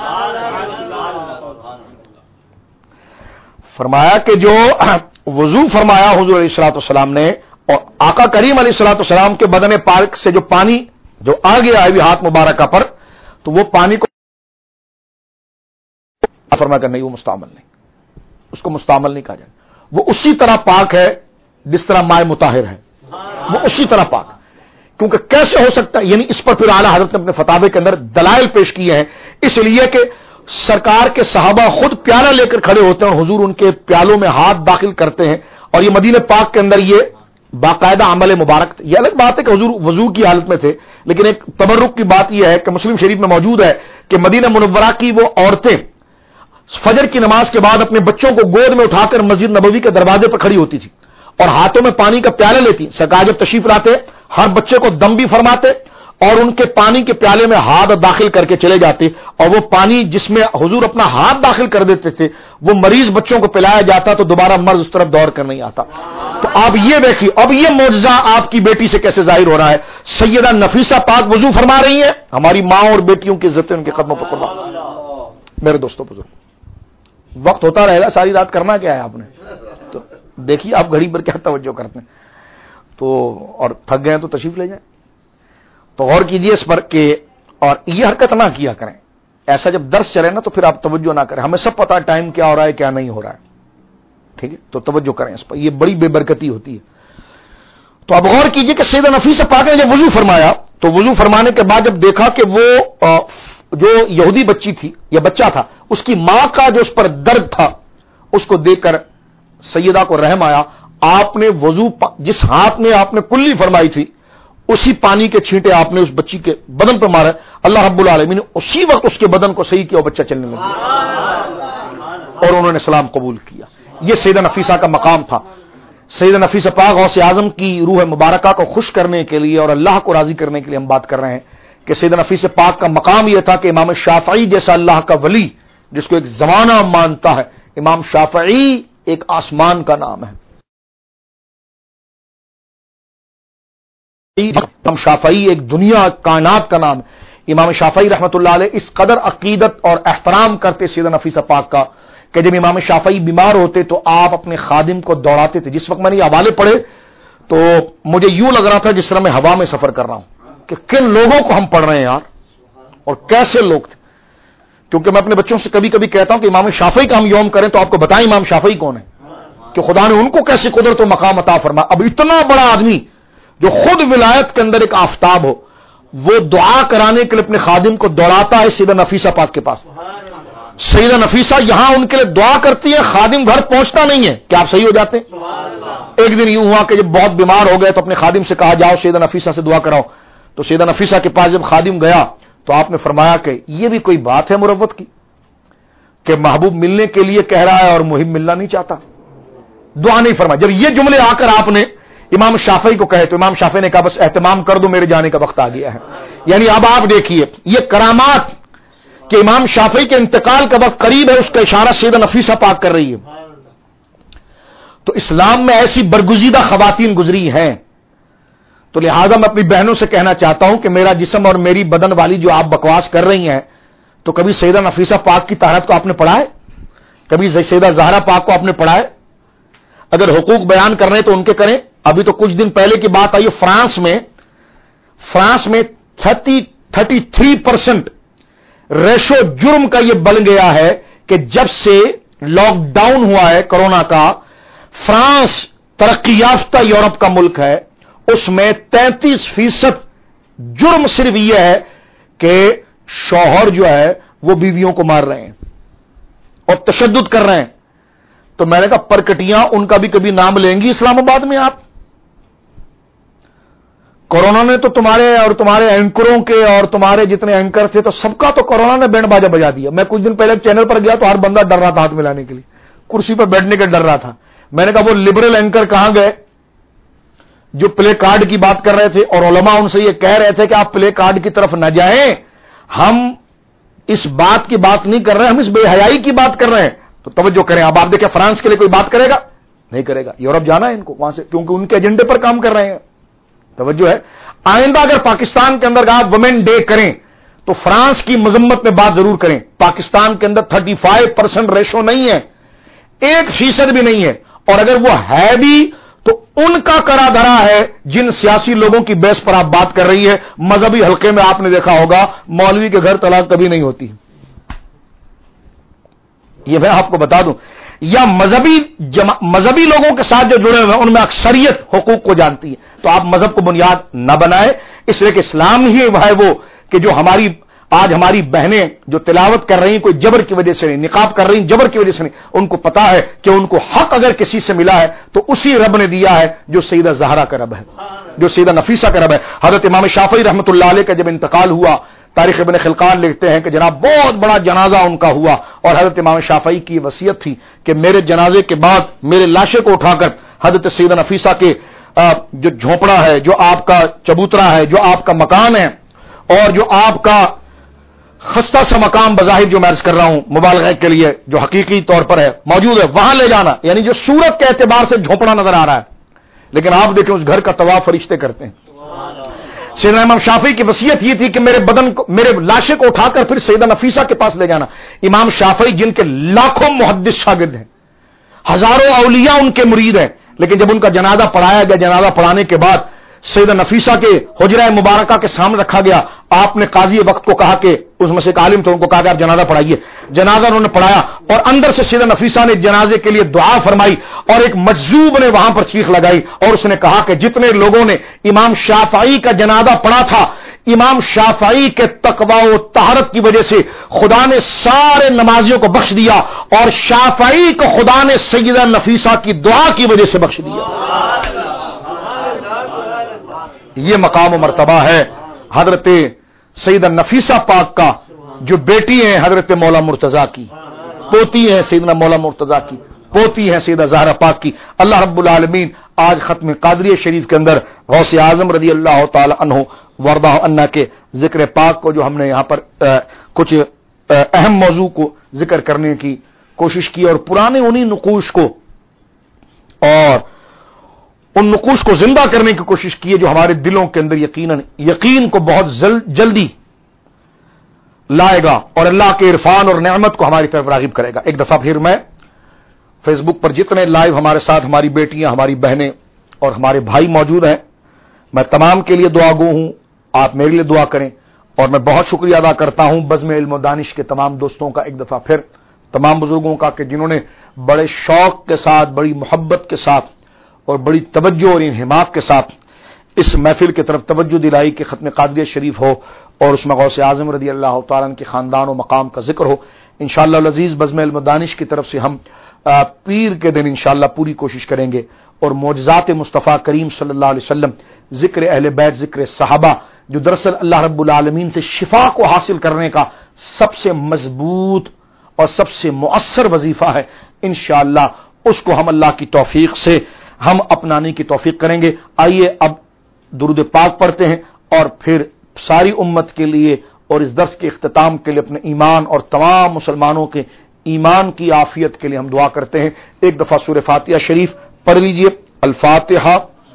Speaker 1: فرمایا کہ جو وضو فرمایا حضور علیہ الصلوۃ والسلام نے اور آقا کریم علیہ الصلوۃ والسلام کے بدن پاک سے جو پانی جو آ گیا ہے ہاتھ مبارکہ پر، تو وہ پانی کو فرمایا کہ نہیں وہ مستعمل نہیں، اس کو مستعمل نہیں کہا جائے، وہ اسی طرح پاک ہے جس طرح مائع مطہر ہے، وہ اسی طرح پاک. کیونکہ کیسے ہو سکتا ہے، یعنی اس پر پھر اعلیٰ حضرت نے اپنے فتاوے کے اندر دلائل پیش کیے ہیں، اس لیے کہ سرکار کے صحابہ خود پیالہ لے کر کھڑے ہوتے ہیں اور حضور ان کے پیالوں میں ہاتھ داخل کرتے ہیں، اور یہ مدینہ پاک کے اندر یہ باقاعدہ عمل مبارک تھا۔ یہ الگ بات ہے کہ حضور وضو کی حالت میں تھے، لیکن ایک تبرک کی بات یہ ہے کہ مسلم شریف میں موجود ہے کہ مدینہ منورہ کی وہ عورتیں فجر کی نماز کے بعد اپنے بچوں کو گود میں اٹھا کر مسجد نبوی کے دروازے پر کھڑی ہوتی تھی اور ہاتھوں میں پانی کا پیالہ لیتی۔ سرکار جب تشریف لاتے ہر بچے کو دم بھی فرماتے اور ان کے پانی کے پیالے میں ہاتھ داخل کر کے چلے جاتے، اور وہ پانی جس میں حضور اپنا ہاتھ داخل کر دیتے تھے وہ مریض بچوں کو پلایا جاتا تو دوبارہ مرض اس طرف دوڑ کر نہیں آتا۔ تو آپ یہ دیکھیے اب یہ معجزہ آپ کی بیٹی سے کیسے ظاہر ہو رہا ہے۔ سیدہ نفیسہ پاک وضو فرما رہی ہیں، ہماری ماں اور بیٹیوں کی عزتیں ان کے قدموں پر قربان۔ میرے دوستوں بزرگ، وقت ہوتا رہے گا، ساری رات کرنا کیا ہے آپ نے، تو دیکھیے آپ گھڑی پر کیا توجہ کرتے ہیں، تو اور تھک گئے تو تشریف لے جائیں۔ تو غور کیجئے اس پر کہ اور یہ حرکت نہ کیا کریں، ایسا جب درس چلے نا تو پھر آپ توجہ نہ کریں، ہمیں سب پتا ہے ٹائم کیا ہو رہا ہے کیا نہیں ہو رہا ہے، ٹھیک ہے، تو توجہ کریں اس پر، یہ بڑی بے برکتی ہوتی ہے۔ تو اب غور کیجئے کہ سیدہ نفیسہ پاک نے جب وضو فرمایا تو وضو فرمانے کے بعد جب دیکھا کہ وہ جو یہودی بچی تھی یا بچہ تھا اس کی ماں کا جو اس پر درد تھا اس کو دیکھ کر سیدہ کو رحم آیا، آپ نے وضو جس ہاتھ میں آپ نے کلی فرمائی تھی اسی پانی کے چھینٹے آپ نے اس بچی کے بدن پر مارا، اللہ رب العالمین نے اسی وقت اس کے بدن کو صحیح کیا اور بچہ چلنے لگا اور انہوں نے اسلام قبول کیا۔ یہ سیدہ نفیسہ کا مقام تھا۔ سیدہ نفیسہ پاک غوث اعظم کی روح مبارکہ کو خوش کرنے کے لیے اور اللہ کو راضی کرنے کے لیے ہم بات کر رہے ہیں کہ سیدہ نفیسہ پاک کا مقام یہ تھا کہ امام شافعی جیسا اللہ کا ولی جس کو ایک زمانہ مانتا ہے، امام شافعی ایک آسمان کا نام ہے، امام شافعی ایک دنیا کائنات کا نام ہے۔ امام شافعی رحمۃ اللہ علیہ اس قدر عقیدت اور احترام کرتے سیدہ نفیسہ پاک کا کہ جب امام شافعی بیمار ہوتے تو آپ اپنے خادم کو دوڑاتے تھے۔ جس وقت میں نے یہ حوالے پڑھے تو مجھے یوں لگ رہا تھا جس طرح میں ہوا میں سفر کر رہا ہوں کہ کن لوگوں کو ہم پڑھ رہے ہیں یار، اور کیسے لوگ تھے۔ کیونکہ میں اپنے بچوں سے کبھی کبھی کہتا ہوں کہ امام شافعی کا ہم یوم کریں تو آپ کو بتائیں امام شافعی کون ہے، کہ خدا نے ان کو کیسے قدرت و مقام عطا فرمایا۔ اب اتنا بڑا آدمی جو خود ولایت کے اندر ایک آفتاب ہو، وہ دعا کرانے کے لیے اپنے خادم کو دوڑاتا ہے سیدہ نفیسہ پاک کے پاس۔ سیدہ نفیسہ یہاں ان کے لیے دعا کرتی ہے، خادم گھر پہنچتا نہیں ہے کہ آپ صحیح ہو جاتے ہیں۔ ایک دن یوں ہوا کہ جب بہت بیمار ہو گئے تو اپنے خادم سے کہا جاؤ سیدہ نفیسہ سے دعا کراؤ، تو سیدہ نفیسہ کے پاس جب خادم گیا تو آپ نے فرمایا کہ یہ بھی کوئی بات ہے مروت کی کہ محبوب ملنے کے لیے کہہ رہا ہے اور محب ملنا نہیں چاہتا، دعا نہیں فرمایا۔ جب یہ جملے آ کر آپ نے امام شافعی کو کہے تو امام شافعی نے کہا بس اہتمام کر دو، میرے جانے کا وقت آ گیا ہے۔ یعنی اب آپ دیکھیے یہ کرامات کہ امام شافعی کے انتقال کا وقت قریب ہے، اس کا اشارہ سیدہ نفیسہ پاک کر رہی ہے۔ تو اسلام میں ایسی برگزیدہ خواتین گزری ہیں، تو لہذا میں اپنی بہنوں سے کہنا چاہتا ہوں کہ میرا جسم اور میری بدن والی جو آپ بکواس کر رہی ہیں، تو کبھی سیدہ نفیسہ پاک کی طہارت کو آپ نے پڑھا ہے؟ کبھی سیدہ زہرا پاک کو آپ نے پڑھا ہے؟ اگر حقوق بیان کر رہے ہیں تو ان کے کریں۔ ابھی تو کچھ دن پہلے کی بات آئی ہے، فرانس میں فرانس میں thirty thirty three percent ratio جرم کا یہ بن گیا ہے کہ جب سے لاک ڈاؤن ہوا ہے کرونا کا، فرانس ترقی یافتہ یورپ کا ملک ہے، اس میں تینتیس فیصد جرم صرف یہ ہے کہ شوہر جو ہے وہ بیویوں کو مار رہے ہیں اور تشدد کر رہے ہیں۔ تو میں نے کہا پرکٹیاں ان کا بھی کبھی نام لیں گی اسلام آباد میں آپ؟ کورونا نے تو تمہارے اور تمہارے اینکروں کے اور تمہارے جتنے اینکر تھے تو سب کا تو کورونا نے بینڈ باجا بجا دیا۔ میں کچھ دن پہلے چینل پر گیا تو ہر بندہ ڈر رہا تھا ہاتھ ملانے کے لیے، کرسی پر بیٹھنے کا ڈر رہا تھا۔ میں نے کہا وہ لبرل اینکر کہاں گئے جو پلے کارڈ کی بات کر رہے تھے، اور علماء ان سے یہ کہہ رہے تھے کہ آپ پلے کارڈ کی طرف نہ جائیں، ہم اس بات کی بات نہیں کر رہے، ہم اس بے حیائی کی بات کر رہے ہیں۔ تو توجہ کریں، اب آپ دیکھیں فرانس کے لیے کوئی بات کرے گا؟ نہیں کرے گا۔ یورپ جانا ہے ان کو وہاں سے، کیونکہ ان کے ایجنڈے پر کام کر رہے ہیں۔ توجہ ہے، آئندہ اگر پاکستان کے اندر آپ وومن ڈے کریں تو فرانس کی مذمت میں بات ضرور کریں۔ پاکستان کے اندر تھرٹی فائیو پرسینٹ ریشو نہیں ہے، ایک فیصد بھی نہیں ہے، اور اگر وہ ہے بھی تو ان کا کرا دھرا ہے جن سیاسی لوگوں کی بیس پر آپ بات کر رہی ہے۔ مذہبی حلقے میں آپ نے دیکھا ہوگا مولوی کے گھر طلاق کبھی نہیں ہوتی، یہ میں آپ کو بتا دوں۔ یا مذہبی مذہبی لوگوں کے ساتھ جو جڑے ہوئے ہیں ان میں اکثریت حقوق کو جانتی ہے. تو آپ مذہب کو بنیاد نہ بنائیں، اس لیے کہ اسلام ہی ہے وہ کہ جو ہماری آج ہماری بہنیں جو تلاوت کر رہی ہیں کوئی جبر کی وجہ سے نہیں، نقاب کر رہی ہیں جبر کی وجہ سے نہیں، ان کو پتا ہے کہ ان کو حق اگر کسی سے ملا ہے تو اسی رب نے دیا ہے جو سیدہ زہرا کا رب ہے، جو سیدہ نفیسہ کا رب ہے. حضرت امام شافعی رحمۃ اللہ علیہ کا جب انتقال ہوا، تاریخ ابن خلقان لکھتے ہیں کہ جناب بہت بڑا جنازہ ان کا ہوا، اور حضرت امام شافعی کی وصیت تھی کہ میرے جنازے کے بعد میرے لاشے کو اٹھا کر حضرت سیدہ نفیسہ کے جو جھونپڑا ہے، جو آپ کا چبوترا ہے، جو آپ کا مکان ہے، اور جو آپ کا خستہ سا مقام بظاہر جو میں عرض کر رہا ہوں مبالغہ کے لیے جو حقیقی طور پر ہے موجود ہے، وہاں لے جانا، یعنی جو صورت کے اعتبار سے جھونپڑا نظر آ رہا ہے، لیکن آپ دیکھیں اس گھر کا طواف فرشتے کرتے ہیں. سیدنا امام شافعی کی وصیت یہ تھی کہ میرے بدن کو، میرے لاشے کو اٹھا کر پھر سیدہ نفیسہ کے پاس لے جانا. امام شافعی جن کے لاکھوں محدث شاگرد ہیں، ہزاروں اولیاء ان کے مرید ہیں، لیکن جب ان کا جنازہ پڑھایا گیا، جنازہ پڑھانے کے بعد سیدہ نفیسہ کے حجرہ مبارکہ کے سامنے رکھا گیا، آپ نے قاضی وقت کو کہا کہ اس میں سے ایک عالم تھے، ان کو کہا کہ آپ جنازہ پڑھائیے. جنازہ انہوں نے پڑھایا اور اندر سے سیدہ نفیسہ نے جنازے کے لیے دعا فرمائی، اور ایک مجذوب نے وہاں پر چیخ لگائی اور اس نے کہا کہ جتنے لوگوں نے امام شافعی کا جنازہ پڑھا تھا، امام شافعی کے تقوی و طہارت کی وجہ سے خدا نے سارے نمازیوں کو بخش دیا، اور شافعی کو خدا نے سیدہ نفیسہ کی دعا کی وجہ سے بخش دیا. یہ مقام و مرتبہ ہے حضرت سیدہ نفیسہ پاک کا، جو بیٹی ہیں حضرت مولا مرتضیٰ کی، پوتی ہیں سیدنا مولا مرتضیٰ کی، پوتی ہیں سیدہ زہرا پاک کی. اللہ رب العالمین آج ختم قادریہ شریف کے اندر غوث اعظم رضی اللہ تعالی عنہ وردہ عنہ کے ذکر پاک کو جو ہم نے یہاں پر کچھ اہم موضوع کو ذکر کرنے کی کوشش کی، اور پرانے انہی نقوش کو اور ان نقوش کو زندہ کرنے کی کوشش کی ہے جو ہمارے دلوں کے اندر یقیناً یقین کو بہت جلدی لائے گا اور اللہ کے عرفان اور نعمت کو ہماری طرف راغب کرے گا. ایک دفعہ پھر میں فیس بک پر جتنے لائیو ہمارے ساتھ ہماری بیٹیاں، ہماری بہنیں اور ہمارے بھائی موجود ہیں، میں تمام کے لیے دعا گو ہوں. آپ میرے لیے دعا کریں، اور میں بہت شکریہ ادا کرتا ہوں بزم علم و دانش کے تمام دوستوں کا، ایک دفعہ پھر تمام بزرگوں کا کہ جنہوں نے بڑے شوق کے ساتھ، بڑی محبت کے ساتھ اور بڑی توجہ اور انہماک کے ساتھ اس محفل کی طرف توجہ دلائی کہ ختم قادریہ شریف ہو اور اس میں غوث اعظم رضی اللہ تعالیٰ عنہ کے خاندان و مقام کا ذکر ہو. انشاءاللہ العزیز بزم علم و دانش کی طرف سے ہم پیر کے دن انشاءاللہ پوری کوشش کریں گے، اور معجزات مصطفیٰ کریم صلی اللہ علیہ وسلم، ذکر اہل بیت، ذکر صحابہ، جو دراصل اللہ رب العالمین سے شفا کو حاصل کرنے کا سب سے مضبوط اور سب سے مؤثر وظیفہ ہے، انشاءاللہ اس کو ہم اللہ کی توفیق سے ہم اپنانے کی توفیق کریں گے. آئیے اب درود پاک پڑھتے ہیں اور پھر ساری امت کے لیے اور اس درس کے اختتام کے لیے اپنے ایمان اور تمام مسلمانوں کے ایمان کی عافیت کے لیے ہم دعا کرتے ہیں. ایک دفعہ سورہ فاتحہ شریف پڑھ لیجئے. الفاتحہ.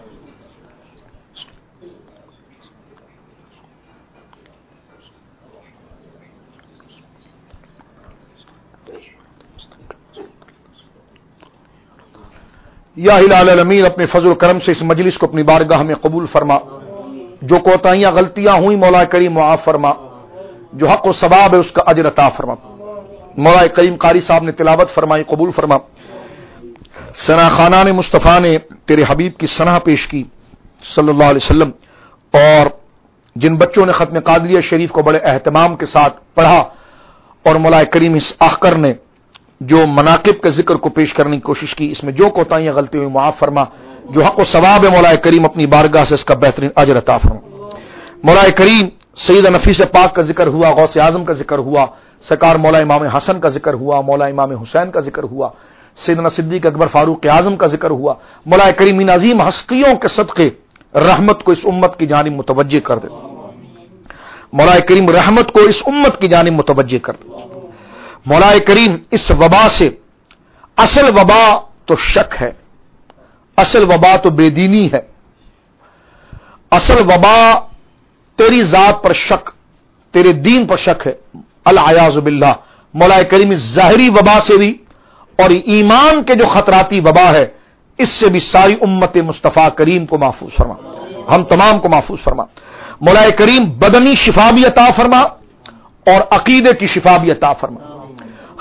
Speaker 1: یا الہ العالمین اپنے فضل و کرم سے اس مجلس کو اپنی بارگاہ میں قبول فرما. جو کوتاہیاں غلطیاں ہوئی مولا کریم معاف فرما. جو حق و ثواب ہے اس کا اجر عطا فرما. مولا کریم قاری صاحب نے تلاوت فرمائی، قبول فرما. ثنا خانان مصطفیٰ نے تیرے حبیب کی ثنا پیش کی صلی اللہ علیہ وسلم، اور جن بچوں نے ختم قادریہ شریف کو بڑے اہتمام کے ساتھ پڑھا، اور مولا کریم اس آخر نے جو مناقب کے ذکر کو پیش کرنے کی کوشش کی، اس میں جو کوتاہیاں غلطی ہوئی معاف فرما. جو حق و ثواب ہے مولا کریم اپنی بارگاہ سے اس کا بہترین اجر عطا فرما. مولا کریم سیدہ نفیس پاک کا ذکر ہوا، غوث اعظم کا ذکر ہوا، سرکار مولا امام حسن کا ذکر ہوا، مولا امام حسین کا ذکر ہوا، سیدنا صدیق اکبر فاروق اعظم کا ذکر ہوا. مولا کریم ان عظیم ہستیوں کے صدقے رحمت کو اس امت کی جانب متوجہ کر دے. مولا کریم رحمت کو اس امت کی جانب متوجہ کر دے. مولا کریم اس وبا سے، اصل وبا تو شک ہے، اصل وبا تو بے دینی ہے، اصل وبا تیری ذات پر شک، تیرے دین پر شک ہے، العیاذ باللہ. مولا کریم اس ظاہری وبا سے بھی اور ایمان کے جو خطراتی وبا ہے اس سے بھی ساری امت مصطفیٰ کریم کو محفوظ فرما، ہم تمام کو محفوظ فرما. مولا کریم بدنی شفا بھی عطا فرما اور عقیدے کی شفا بھی عطا فرما.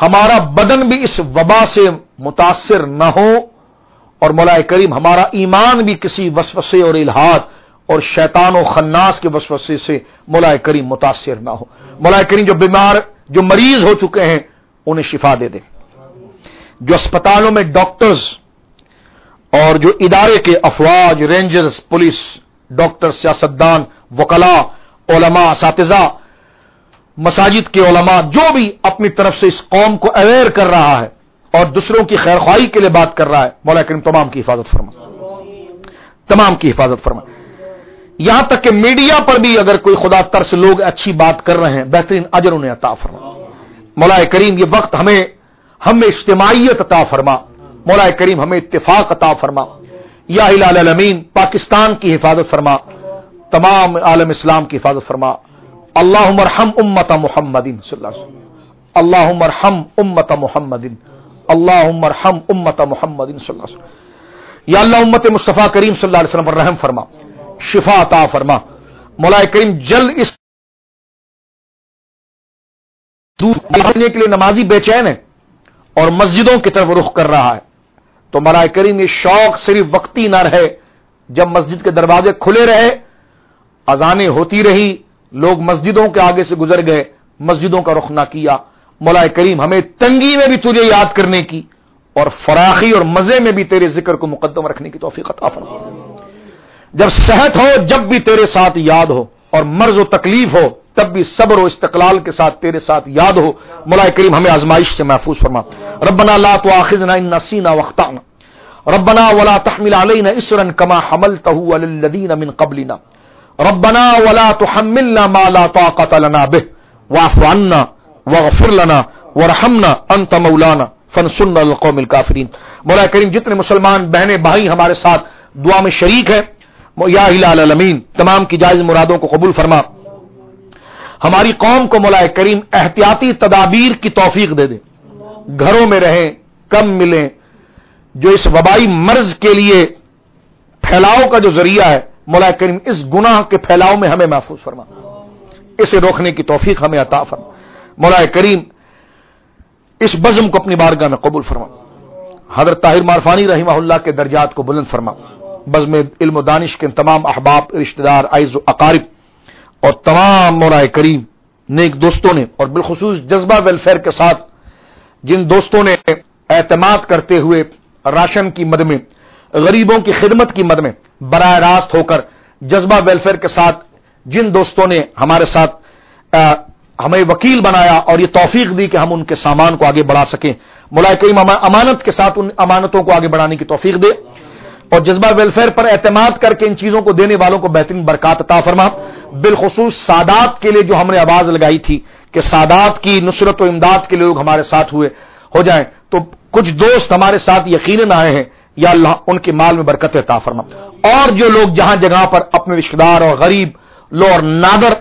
Speaker 1: ہمارا بدن بھی اس وبا سے متاثر نہ ہو، اور مولا کریم ہمارا ایمان بھی کسی وسوسے اور الہاد اور شیطان و خناس کے وسوسے سے مولا کریم متاثر نہ ہو۔ مولا کریم جو بیمار، جو مریض ہو چکے ہیں انہیں شفا دے دے، جو اسپتالوں میں ڈاکٹرز اور جو ادارے کے افواج، رینجرز، پولیس، ڈاکٹر، سیاستدان، وکلاء، علماء، اساتذہ، مساجد کے علماء، جو بھی اپنی طرف سے اس قوم کو اویئر کر رہا ہے اور دوسروں کی خیر خواہی کے لیے بات کر رہا ہے، مولا کریم تمام کی حفاظت فرما، تمام کی حفاظت فرما۔ یہاں تک کہ میڈیا پر بھی اگر کوئی خدا ترس لوگ اچھی بات کر رہے ہیں، بہترین اجر انہیں عطا فرما۔ مولا کریم یہ وقت ہمیں ہمیں اجتماعیت عطا فرما، مولا کریم ہمیں اتفاق عطا فرما، یا الہ العالمین پاکستان کی حفاظت فرما، تمام عالم اسلام کی حفاظت فرما۔ اللہم ارحم امت محمد صلی اللہ علیہ وسلم، اللہم ارحم امت محمد، اللہم ارحم امت محمد صلی اللہ علیہ وسلم۔ یا اللہ امت مصطفیٰ کریم صلی اللہ علیہ وسلم پر رحم فرما، شفا عطا فرما۔ مولا کریم جلد اس دور بھاگنے کے لیے نمازی بے چین ہے اور مسجدوں کی طرف رخ کر رہا ہے، تو مولا کریم یہ شوق صرف وقتی نہ رہے، جب مسجد کے دروازے کھلے رہے، اذانیں ہوتی رہی، لوگ مسجدوں کے آگے سے گزر گئے، مسجدوں کا رخ نہ کیا۔ مولا کریم ہمیں تنگی میں بھی تجھے یاد کرنے کی اور فراخی اور مزے میں بھی تیرے ذکر کو مقدم رکھنے کی توفیق عطا فرما۔ جب صحت ہو جب بھی تیرے ساتھ یاد ہو، اور مرض و تکلیف ہو تب بھی صبر و استقلال کے ساتھ تیرے ساتھ یاد ہو۔ مولا کریم ہمیں آزمائش سے محفوظ فرما۔ ربنا لا تؤاخذنا ان نسینا واخطأنا ربنا ولا تحمل علينا اسرا كما حملته على الذين من قبلنا ربنا ولا تحملنا ما لا طاقة لنا به واعف عنا واغفر لنا وارحمنا انت مولانا فانصرنا على القوم الكافرين۔ مولا کریم جتنے مسلمان بہنیں بھائی ہمارے ساتھ دعا میں شریک ہیں، یا الہ العالمین تمام کی جائز مرادوں کو قبول فرما۔ ہماری قوم کو مولا کریم احتیاطی تدابیر کی توفیق دے دے، گھروں میں رہیں، کم ملیں، جو اس وبائی مرض کے لیے پھیلاؤ کا جو ذریعہ ہے، مولا کریم اس گناہ کے پھیلاؤ میں ہمیں محفوظ فرما، اسے روکنے کی توفیق ہمیں عطا فرما۔ مولا کریم اس بزم کو اپنی بارگاہ میں قبول فرما، حضرت طاہر معرفانی رحمہ اللہ کے درجات کو بلند فرما، بزم علم و دانش کے تمام احباب، رشتہ دار، اعز و اقارب اور تمام مولا کریم نیک دوستوں نے، اور بالخصوص جذبہ ویلفیئر کے ساتھ جن دوستوں نے اعتماد کرتے ہوئے راشن کی مد میں، غریبوں کی خدمت کی مد میں براہ راست ہو کر، جذبہ ویلفیئر کے ساتھ جن دوستوں نے ہمارے ساتھ آ, ہمیں وکیل بنایا اور یہ توفیق دی کہ ہم ان کے سامان کو آگے بڑھا سکیں، مولا کریم امانت کے ساتھ ان امانتوں کو آگے بڑھانے کی توفیق دے، اور جذبہ ویلفیئر پر اعتماد کر کے ان چیزوں کو دینے والوں کو بہترین برکات عطا فرما۔ بالخصوص سادات کے لیے جو ہم نے آواز لگائی تھی کہ سادات کی نصرت و امداد کے لیے لوگ ہمارے ساتھ ہوئے ہو جائیں، تو کچھ دوست ہمارے ساتھ یقیناً آئے ہیں، یا اللہ ان کے مال میں برکت عطا فرما۔ اور جو لوگ جہاں جگہ پر اپنے رشتہ دار اور غریب لو اور نادر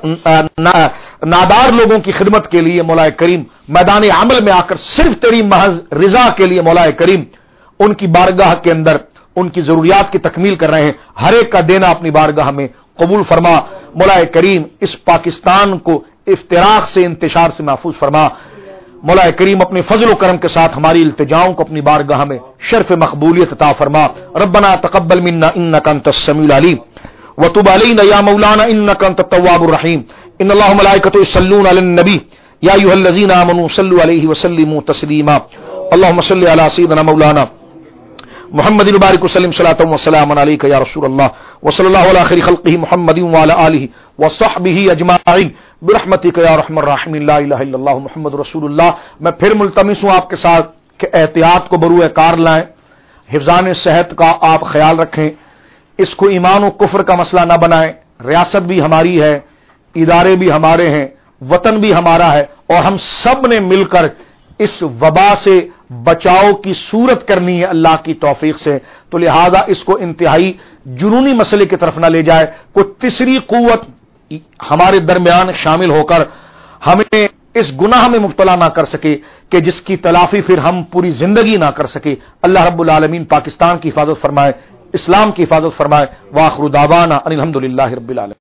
Speaker 1: نادار لوگوں کی خدمت کے لیے مولا کریم میدان عمل میں آ کر صرف تیری محض رضا کے لیے مولا کریم ان کی بارگاہ کے اندر ان کی ضروریات کی تکمیل کر رہے ہیں، ہر ایک کا دینا اپنی بارگاہ میں قبول فرما۔ مولا کریم اس پاکستان کو افتراق سے، انتشار سے محفوظ فرما۔ مولا کریم اپنے فضل و کرم کے ساتھ ہماری التجاؤں کو اپنی بارگاہ میں شرف مقبولیت عطا فرما۔ ربنا تقبل منا انك انت السميع العليم وتب علينا يا مولانا انك انت التواب الرحيم۔ ان الله وملائكته يصلون على النبي يا ايها الذين امنوا صلوا عليه وسلموا تسليما۔ اللهم صل على سيدنا مولانا محمد مبارک وسلم صلاۃ و سلام علیک یا رسول اللہ وصلی اللہ علی خیر خلقہ محمد وعلی آلہ وصحبہ اجمعین برحمتک یا ارحم الراحمین لا الہ الا اللہ محمد رسول اللہ۔ میں پھر ملتمس ہوں آپ کے ساتھ کہ احتیاط کو بروئے کار لائیں، حفظان صحت کا آپ خیال رکھیں، اس کو ایمان و کفر کا مسئلہ نہ بنائیں۔ ریاست بھی ہماری ہے، ادارے بھی ہمارے ہیں، وطن بھی ہمارا ہے، اور ہم سب نے مل کر اس وبا سے بچاؤ کی صورت کرنی ہے اللہ کی توفیق سے، تو لہذا اس کو انتہائی جنونی مسئلے کی طرف نہ لے جائے، کوئی تیسری قوت ہمارے درمیان شامل ہو کر ہمیں اس گناہ میں مبتلا نہ کر سکے کہ جس کی تلافی پھر ہم پوری زندگی نہ کر سکے۔ اللہ رب العالمین پاکستان کی حفاظت فرمائے، اسلام کی حفاظت فرمائے۔ وآخر دعوانا ان الحمد للہ رب العالمین۔